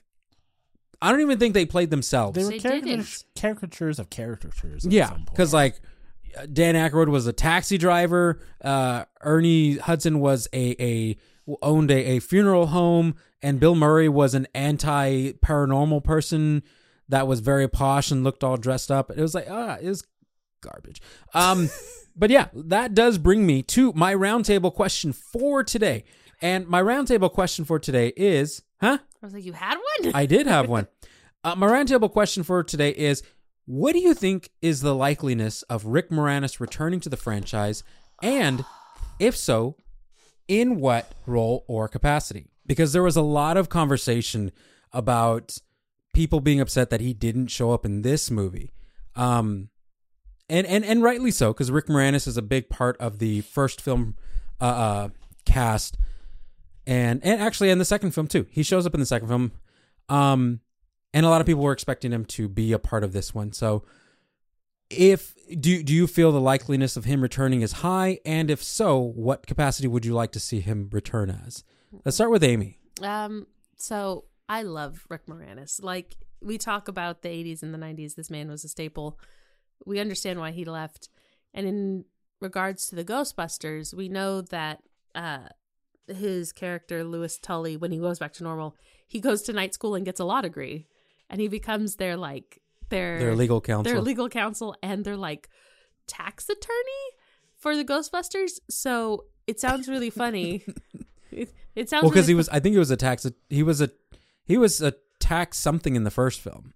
I don't even think they played themselves. They were They caricatures, didn't. caricatures of caricatures. At Yeah, some point. because like Dan Aykroyd was a taxi driver. Uh, Ernie Hudson was a a owned a, a funeral home, and Bill Murray was an anti paranormal person that was very posh and looked all dressed up. It was like ah, it was garbage. Um, but yeah, that does bring me to my roundtable question for today. And my roundtable question for today is, huh? I was like, you had one? I did have one. Uh, my roundtable question for today is, what do you think is the likeliness of Rick Moranis returning to the franchise? And if so, in what role or capacity? Because there was a lot of conversation about people being upset that he didn't show up in this movie. Um, and, and, and rightly so, because Rick Moranis is a big part of the first film uh, uh, cast. And and actually in the second film too. He shows up in the second film. Um, and a lot of people were expecting him to be a part of this one. So if do do you feel the likeliness of him returning is high? And if so, what capacity would you like to see him return as? Let's start with Amy. Um, so I love Rick Moranis. Like, we talk about the eighties and the nineties. This man was a staple. We understand why he left. And in regards to the Ghostbusters, we know that uh, his character, Louis Tully, when he goes back to normal, he goes to night school and gets a law degree. And he becomes their, like, their... Their legal counsel. Their legal counsel and their, like, tax attorney for the Ghostbusters. So it sounds really funny. it, it sounds Well, because really he was, I think he was a tax. He was a, he was a tax something in the first film.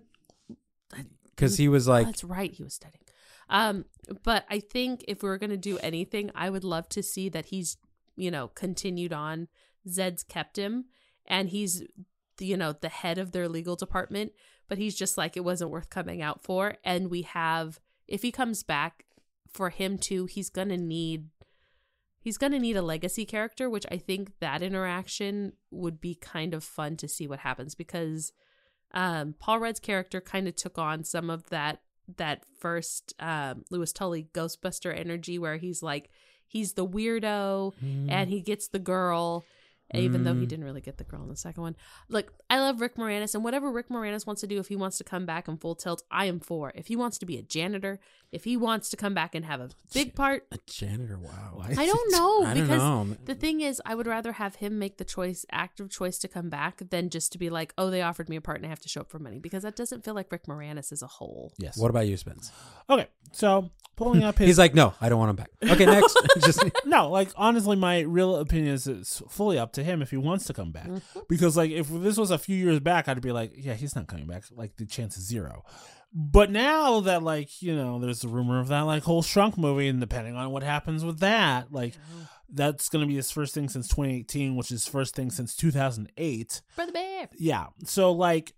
Because he was Oh, like, that's right, he was studying. Um, but I think if we were going to do anything, I would love to see that he's, you know, continued on. Zed's kept him, and he's, you know, the head of their legal department. But he's just like, it wasn't worth coming out for. And we have, if he comes back, for him too, he's gonna need, he's gonna need a legacy character, which I think that interaction would be kind of fun to see what happens, because um, Paul Rudd's character kind of took on some of that that first um, Louis Tully Ghostbuster energy, where he's like, he's the weirdo and he gets the girl, even though he didn't really get the girl in the second one. Like, I love Rick Moranis, and whatever Rick Moranis wants to do, if he wants to come back in full tilt, I am for. If he wants to be a janitor, if he wants to come back and have a big part, a janitor. Wow. I don't know, I don't because know. the thing is, I would rather have him make the choice, active choice to come back, than just to be like, oh, they offered me a part and I have to show up for money, because that doesn't feel like Rick Moranis as a whole. Yes. What about you, Spence? Okay, so pulling up his... He's like, no, I don't want him back. Okay, next. Just No, like, honestly, my real opinion is it's fully up to him if he wants to come back. Because, like, if this was a few years back, I'd be like, yeah, he's not coming back. Like, the chance is zero. But now that, like, you know, there's a rumor of that, like, whole Shrunk movie, and depending on what happens with that, like, that's going to be his first thing since twenty eighteen, which is first thing since two thousand eight. Brother Bear. Yeah. So, like,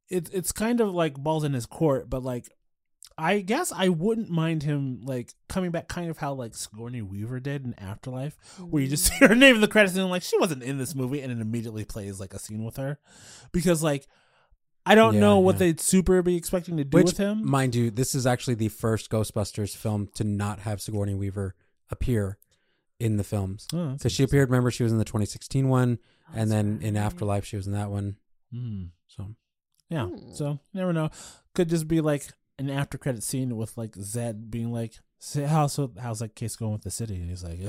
it, it's kind of like balls in his court, but like, I guess I wouldn't mind him like coming back, kind of how like Sigourney Weaver did in Afterlife, where you just see her name in the credits and like she wasn't in this movie, and it immediately plays like a scene with her, because like I don't Yeah, know what yeah. they'd super be expecting to do Which, with him. mind you, this is actually the first Ghostbusters film to not have Sigourney Weaver appear in the films. Oh, that's Because she appeared, remember, she was in the twenty sixteen one, Oh, and that's then in right. Afterlife, she was in that one. Mm. So Yeah, Hmm. so you never know. Could just be like an after credit scene with like Zed being like, "Say how so? How's that case going with the city?" And he's like,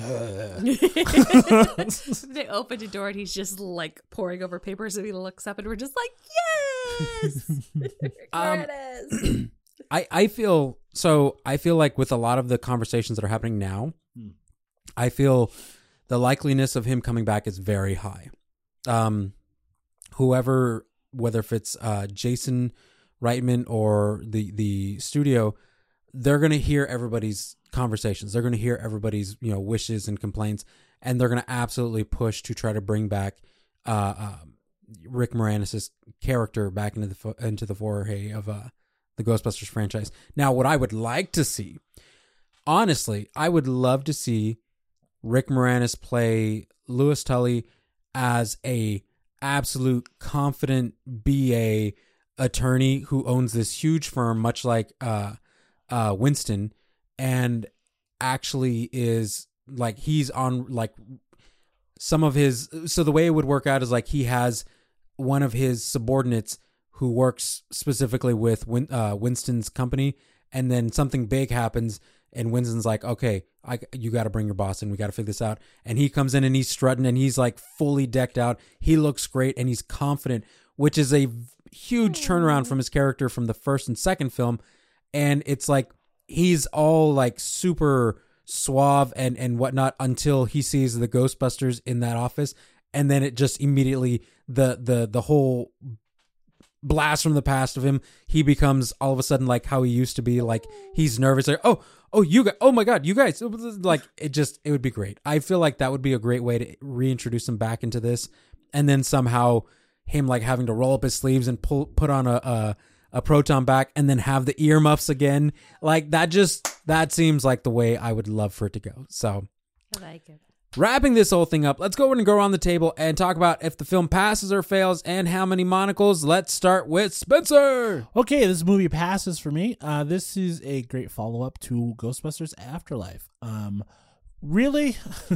"Ugh." They open the door and he's just like poring over papers, and he looks up and we're just like, yes, Um, credits. I, I feel so I feel like with a lot of the conversations that are happening now, Hmm. I feel the likeliness of him coming back is very high. Um, whoever, whether if it's uh, Jason Reitman or the the studio, they're gonna hear everybody's conversations. They're gonna hear everybody's you know wishes and complaints, and they're gonna absolutely push to try to bring back uh, um Rick Moranis' character back into the fo- into the foray of uh, the Ghostbusters franchise. Now, what I would like to see, honestly, I would love to see Rick Moranis play Louis Tully as a absolute confident B A attorney who owns this huge firm, much like uh, uh, Winston, and actually is like he's on like some of his. So the way it would work out is like he has one of his subordinates who works specifically with Win, uh, Winston's company, and then something big happens, and Winston's like, "Okay, I you got to bring your boss in. We got to figure this out." And he comes in and he's strutting and he's like fully decked out. He looks great and he's confident, which is a huge turnaround from his character from the first and second film. And it's like he's all like super suave and and whatnot until he sees the Ghostbusters in that office, and then it just immediately the the the whole blast from the past of him, he becomes all of a sudden like how he used to be. Like he's nervous, like oh oh you guys, oh my god, you guys, like it just it would be great. I feel like that would be a great way to reintroduce him back into this, and then somehow him like having to roll up his sleeves and pull put on a a, a proton back and then have the earmuffs again. Like that just that seems like the way I would love for it to go. So I like it. wrapping this whole thing up, let's go ahead and go around the table and talk about if the film passes or fails and how many monocles. Let's start with Spencer. Okay, this movie passes for me. Uh, this is a great follow up to Ghostbusters Afterlife. Um, really,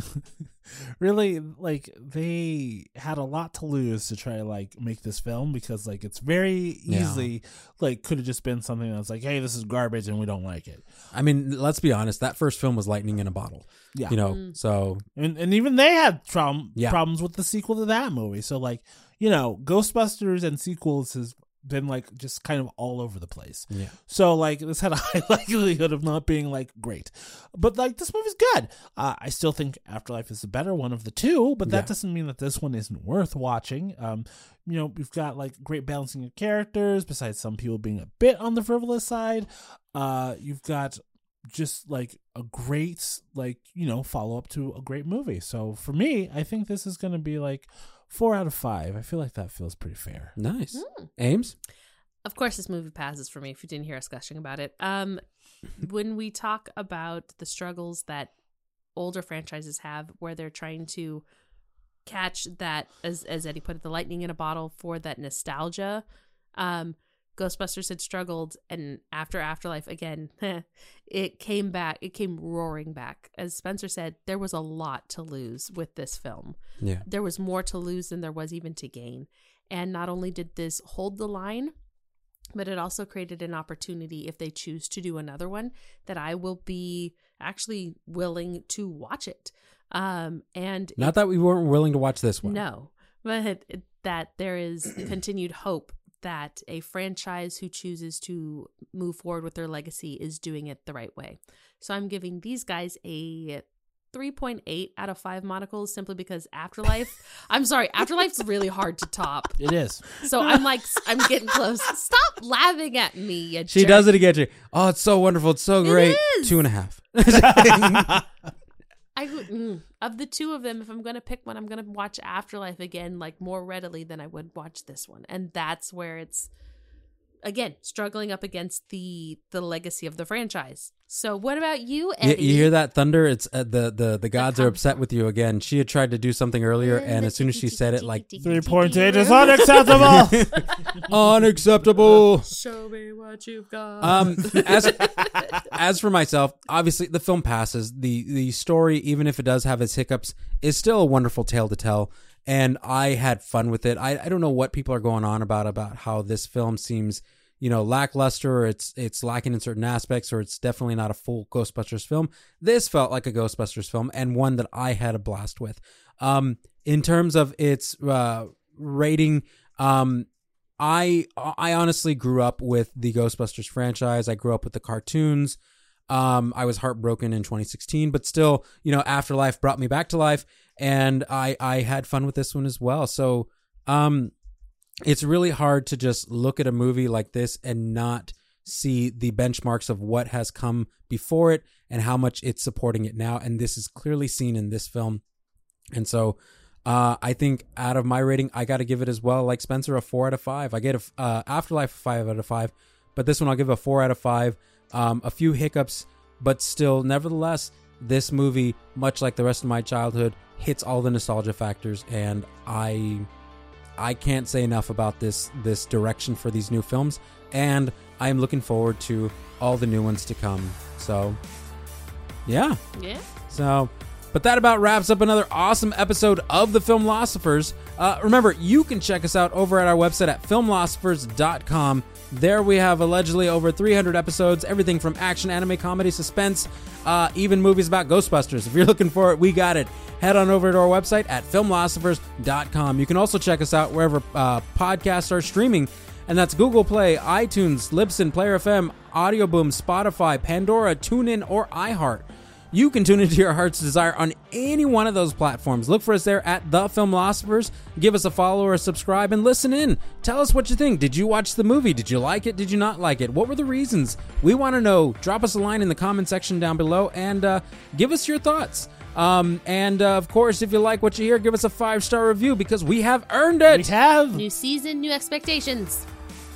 really, like they had a lot to lose to try to like make this film, because like it's very Yeah. easily like could have just been something that's like, hey, this is garbage and we don't like it. I mean, let's be honest. That first film was lightning in a bottle. Yeah. You know, Mm. so And and even they had traum- Yeah. problems with the sequel to that movie. So like, you know, Ghostbusters and sequels has been like just kind of all over the place. yeah. So like this had a high likelihood of not being like great, but like this movie's good. Uh, I still think Afterlife is the better one of the two, but that Yeah. doesn't mean that this one isn't worth watching. Um, you know, we've got like great balancing of characters. Besides some people being a bit on the frivolous side, uh, you've got just like a great like you know follow up to a great movie. So for me, I think this is going to be like four out of five. I feel like that feels pretty fair. Nice. Mm. Ames? Of course, this movie passes for me. If you didn't hear us gushing about it, um, when we talk about the struggles that older franchises have, where they're trying to catch that, as as Eddie put it, the lightning in a bottle for that nostalgia. Um, Ghostbusters had struggled, and after Afterlife again, it came back. It came roaring back. As Spencer said, there was a lot to lose with this film. Yeah. There was more to lose than there was even to gain. And not only did this hold the line, but it also created an opportunity, if they choose to do another one, that I will be actually willing to watch it. Um, and Not that we weren't willing to watch this one. no, but that there is continued hope that a franchise who chooses to move forward with their legacy is doing it the right way. So I'm giving these guys a three point eight out of five monocles, simply because Afterlife, I'm sorry, Afterlife's really hard to top. It is. So I'm like, I'm getting close. Stop laughing at me, you She jerk. does it again. She, oh, it's so wonderful. It's so great. is. Two and a half. I would, mm, of the two of them, if I'm going to pick one, I'm going to watch Afterlife again, like more readily than I would watch this one. And that's where it's, again, struggling up against the the legacy of the franchise. So what about you, You, Eddie? you hear that thunder? It's uh, the the the gods are com- upset with you again. She had tried to do something earlier, and as soon as she said it, like Three point eight is unacceptable. unacceptable. Show me what you've got. Um, as as for myself, obviously the film passes. the The story, even if it does have its hiccups, is still a wonderful tale to tell, and I had fun with it. I I don't know what people are going on about about how this film seems, you know, lackluster, or it's it's lacking in certain aspects, or it's definitely not a full Ghostbusters film. This felt like a Ghostbusters film, and one that I had a blast with. Um, in terms of its uh, rating, um, I I honestly grew up with the Ghostbusters franchise. I grew up with the cartoons. Um, I was heartbroken in twenty sixteen, but still, you know, Afterlife brought me back to life, and I I had fun with this one as well. So, um. It's really hard to just look at a movie like this and not see the benchmarks of what has come before it and how much it's supporting it now. And this is clearly seen in this film. And so uh, I think out of my rating, I got to give it as well, like Spencer, a four out of five. I get a uh, Afterlife a five out of five, but this one I'll give a four out of five. Um, a few hiccups, but still, nevertheless, this movie, much like the rest of my childhood, hits all the nostalgia factors, and I... I can't say enough about this this direction for these new films, and I am looking forward to all the new ones to come. So, yeah. Yeah. So, but that about wraps up another awesome episode of The Filmlosophers. Uh, remember, you can check us out over at our website at filmlosophers dot com. There we have allegedly over three hundred episodes, everything from action, anime, comedy, suspense, uh, even movies about Ghostbusters. If you're looking for it, we got it. Head on over to our website at filmlosophers dot com. You can also check us out wherever uh, podcasts are streaming, and that's Google Play, iTunes, Libsyn, Player F M, Audio Boom, Spotify, Pandora, TuneIn, or iHeart. You can tune into your heart's desire on any one of those platforms. Look for us there at The Filmlosophers. Give us a follow or a subscribe and listen in. Tell us what you think. Did you watch the movie? Did you like it? Did you not like it? What were the reasons? We want to know. Drop us a line in the comment section down below and uh, give us your thoughts. Um, and uh, of course, if you like what you hear, give us a five-star review because we have earned it. We have. New season, new expectations.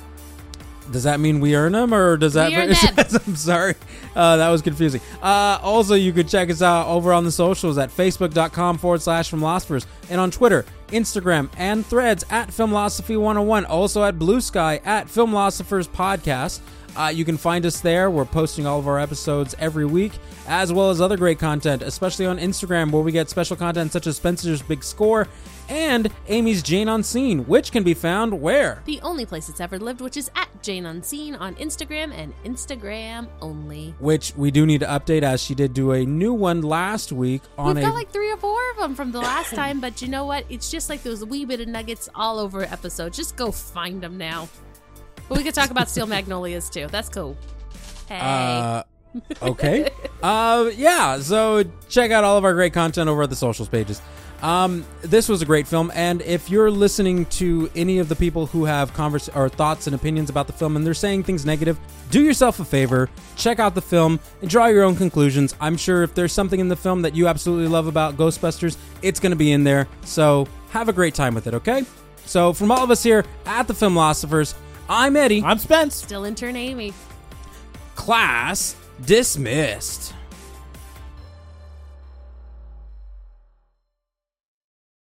Does that mean we earn them, or does that? We earn them. I'm sorry, uh, that was confusing. Uh, also, you could check us out over on the socials at facebook.com forward slash Filmlosophers, and on Twitter, Instagram, and Threads at Filmlosophy one oh one. Also at Blue Sky at Filmlosophers Podcast. Uh, you can find us there. We're posting all of our episodes every week, as well as other great content, especially on Instagram, where we get special content such as Spencer's Big Score and Amy's Jane on Scene, which can be found where? The only place it's ever lived, which is at Jane Unseen on Instagram and Instagram only. Which we do need to update, as she did do a new one last week on We've a... got like three or four of them from the last time, but you know what? It's just like those wee bit of nuggets all over episodes. Just go find them now. But we could talk about Steel Magnolias too. That's cool. Hey. Uh, okay. uh, yeah, so check out all of our great content over at the socials pages. Um, this was a great film, and if you're listening to any of the people who have converse or thoughts and opinions about the film and they're saying things negative, do yourself a favor, check out the film and draw your own conclusions. I'm sure if there's something in the film that you absolutely love about Ghostbusters, it's going to be in there. So have a great time with it, okay? So from all of us here at the Filmlosophers, I'm Eddie. I'm Spence. Still intern Amy. Class dismissed.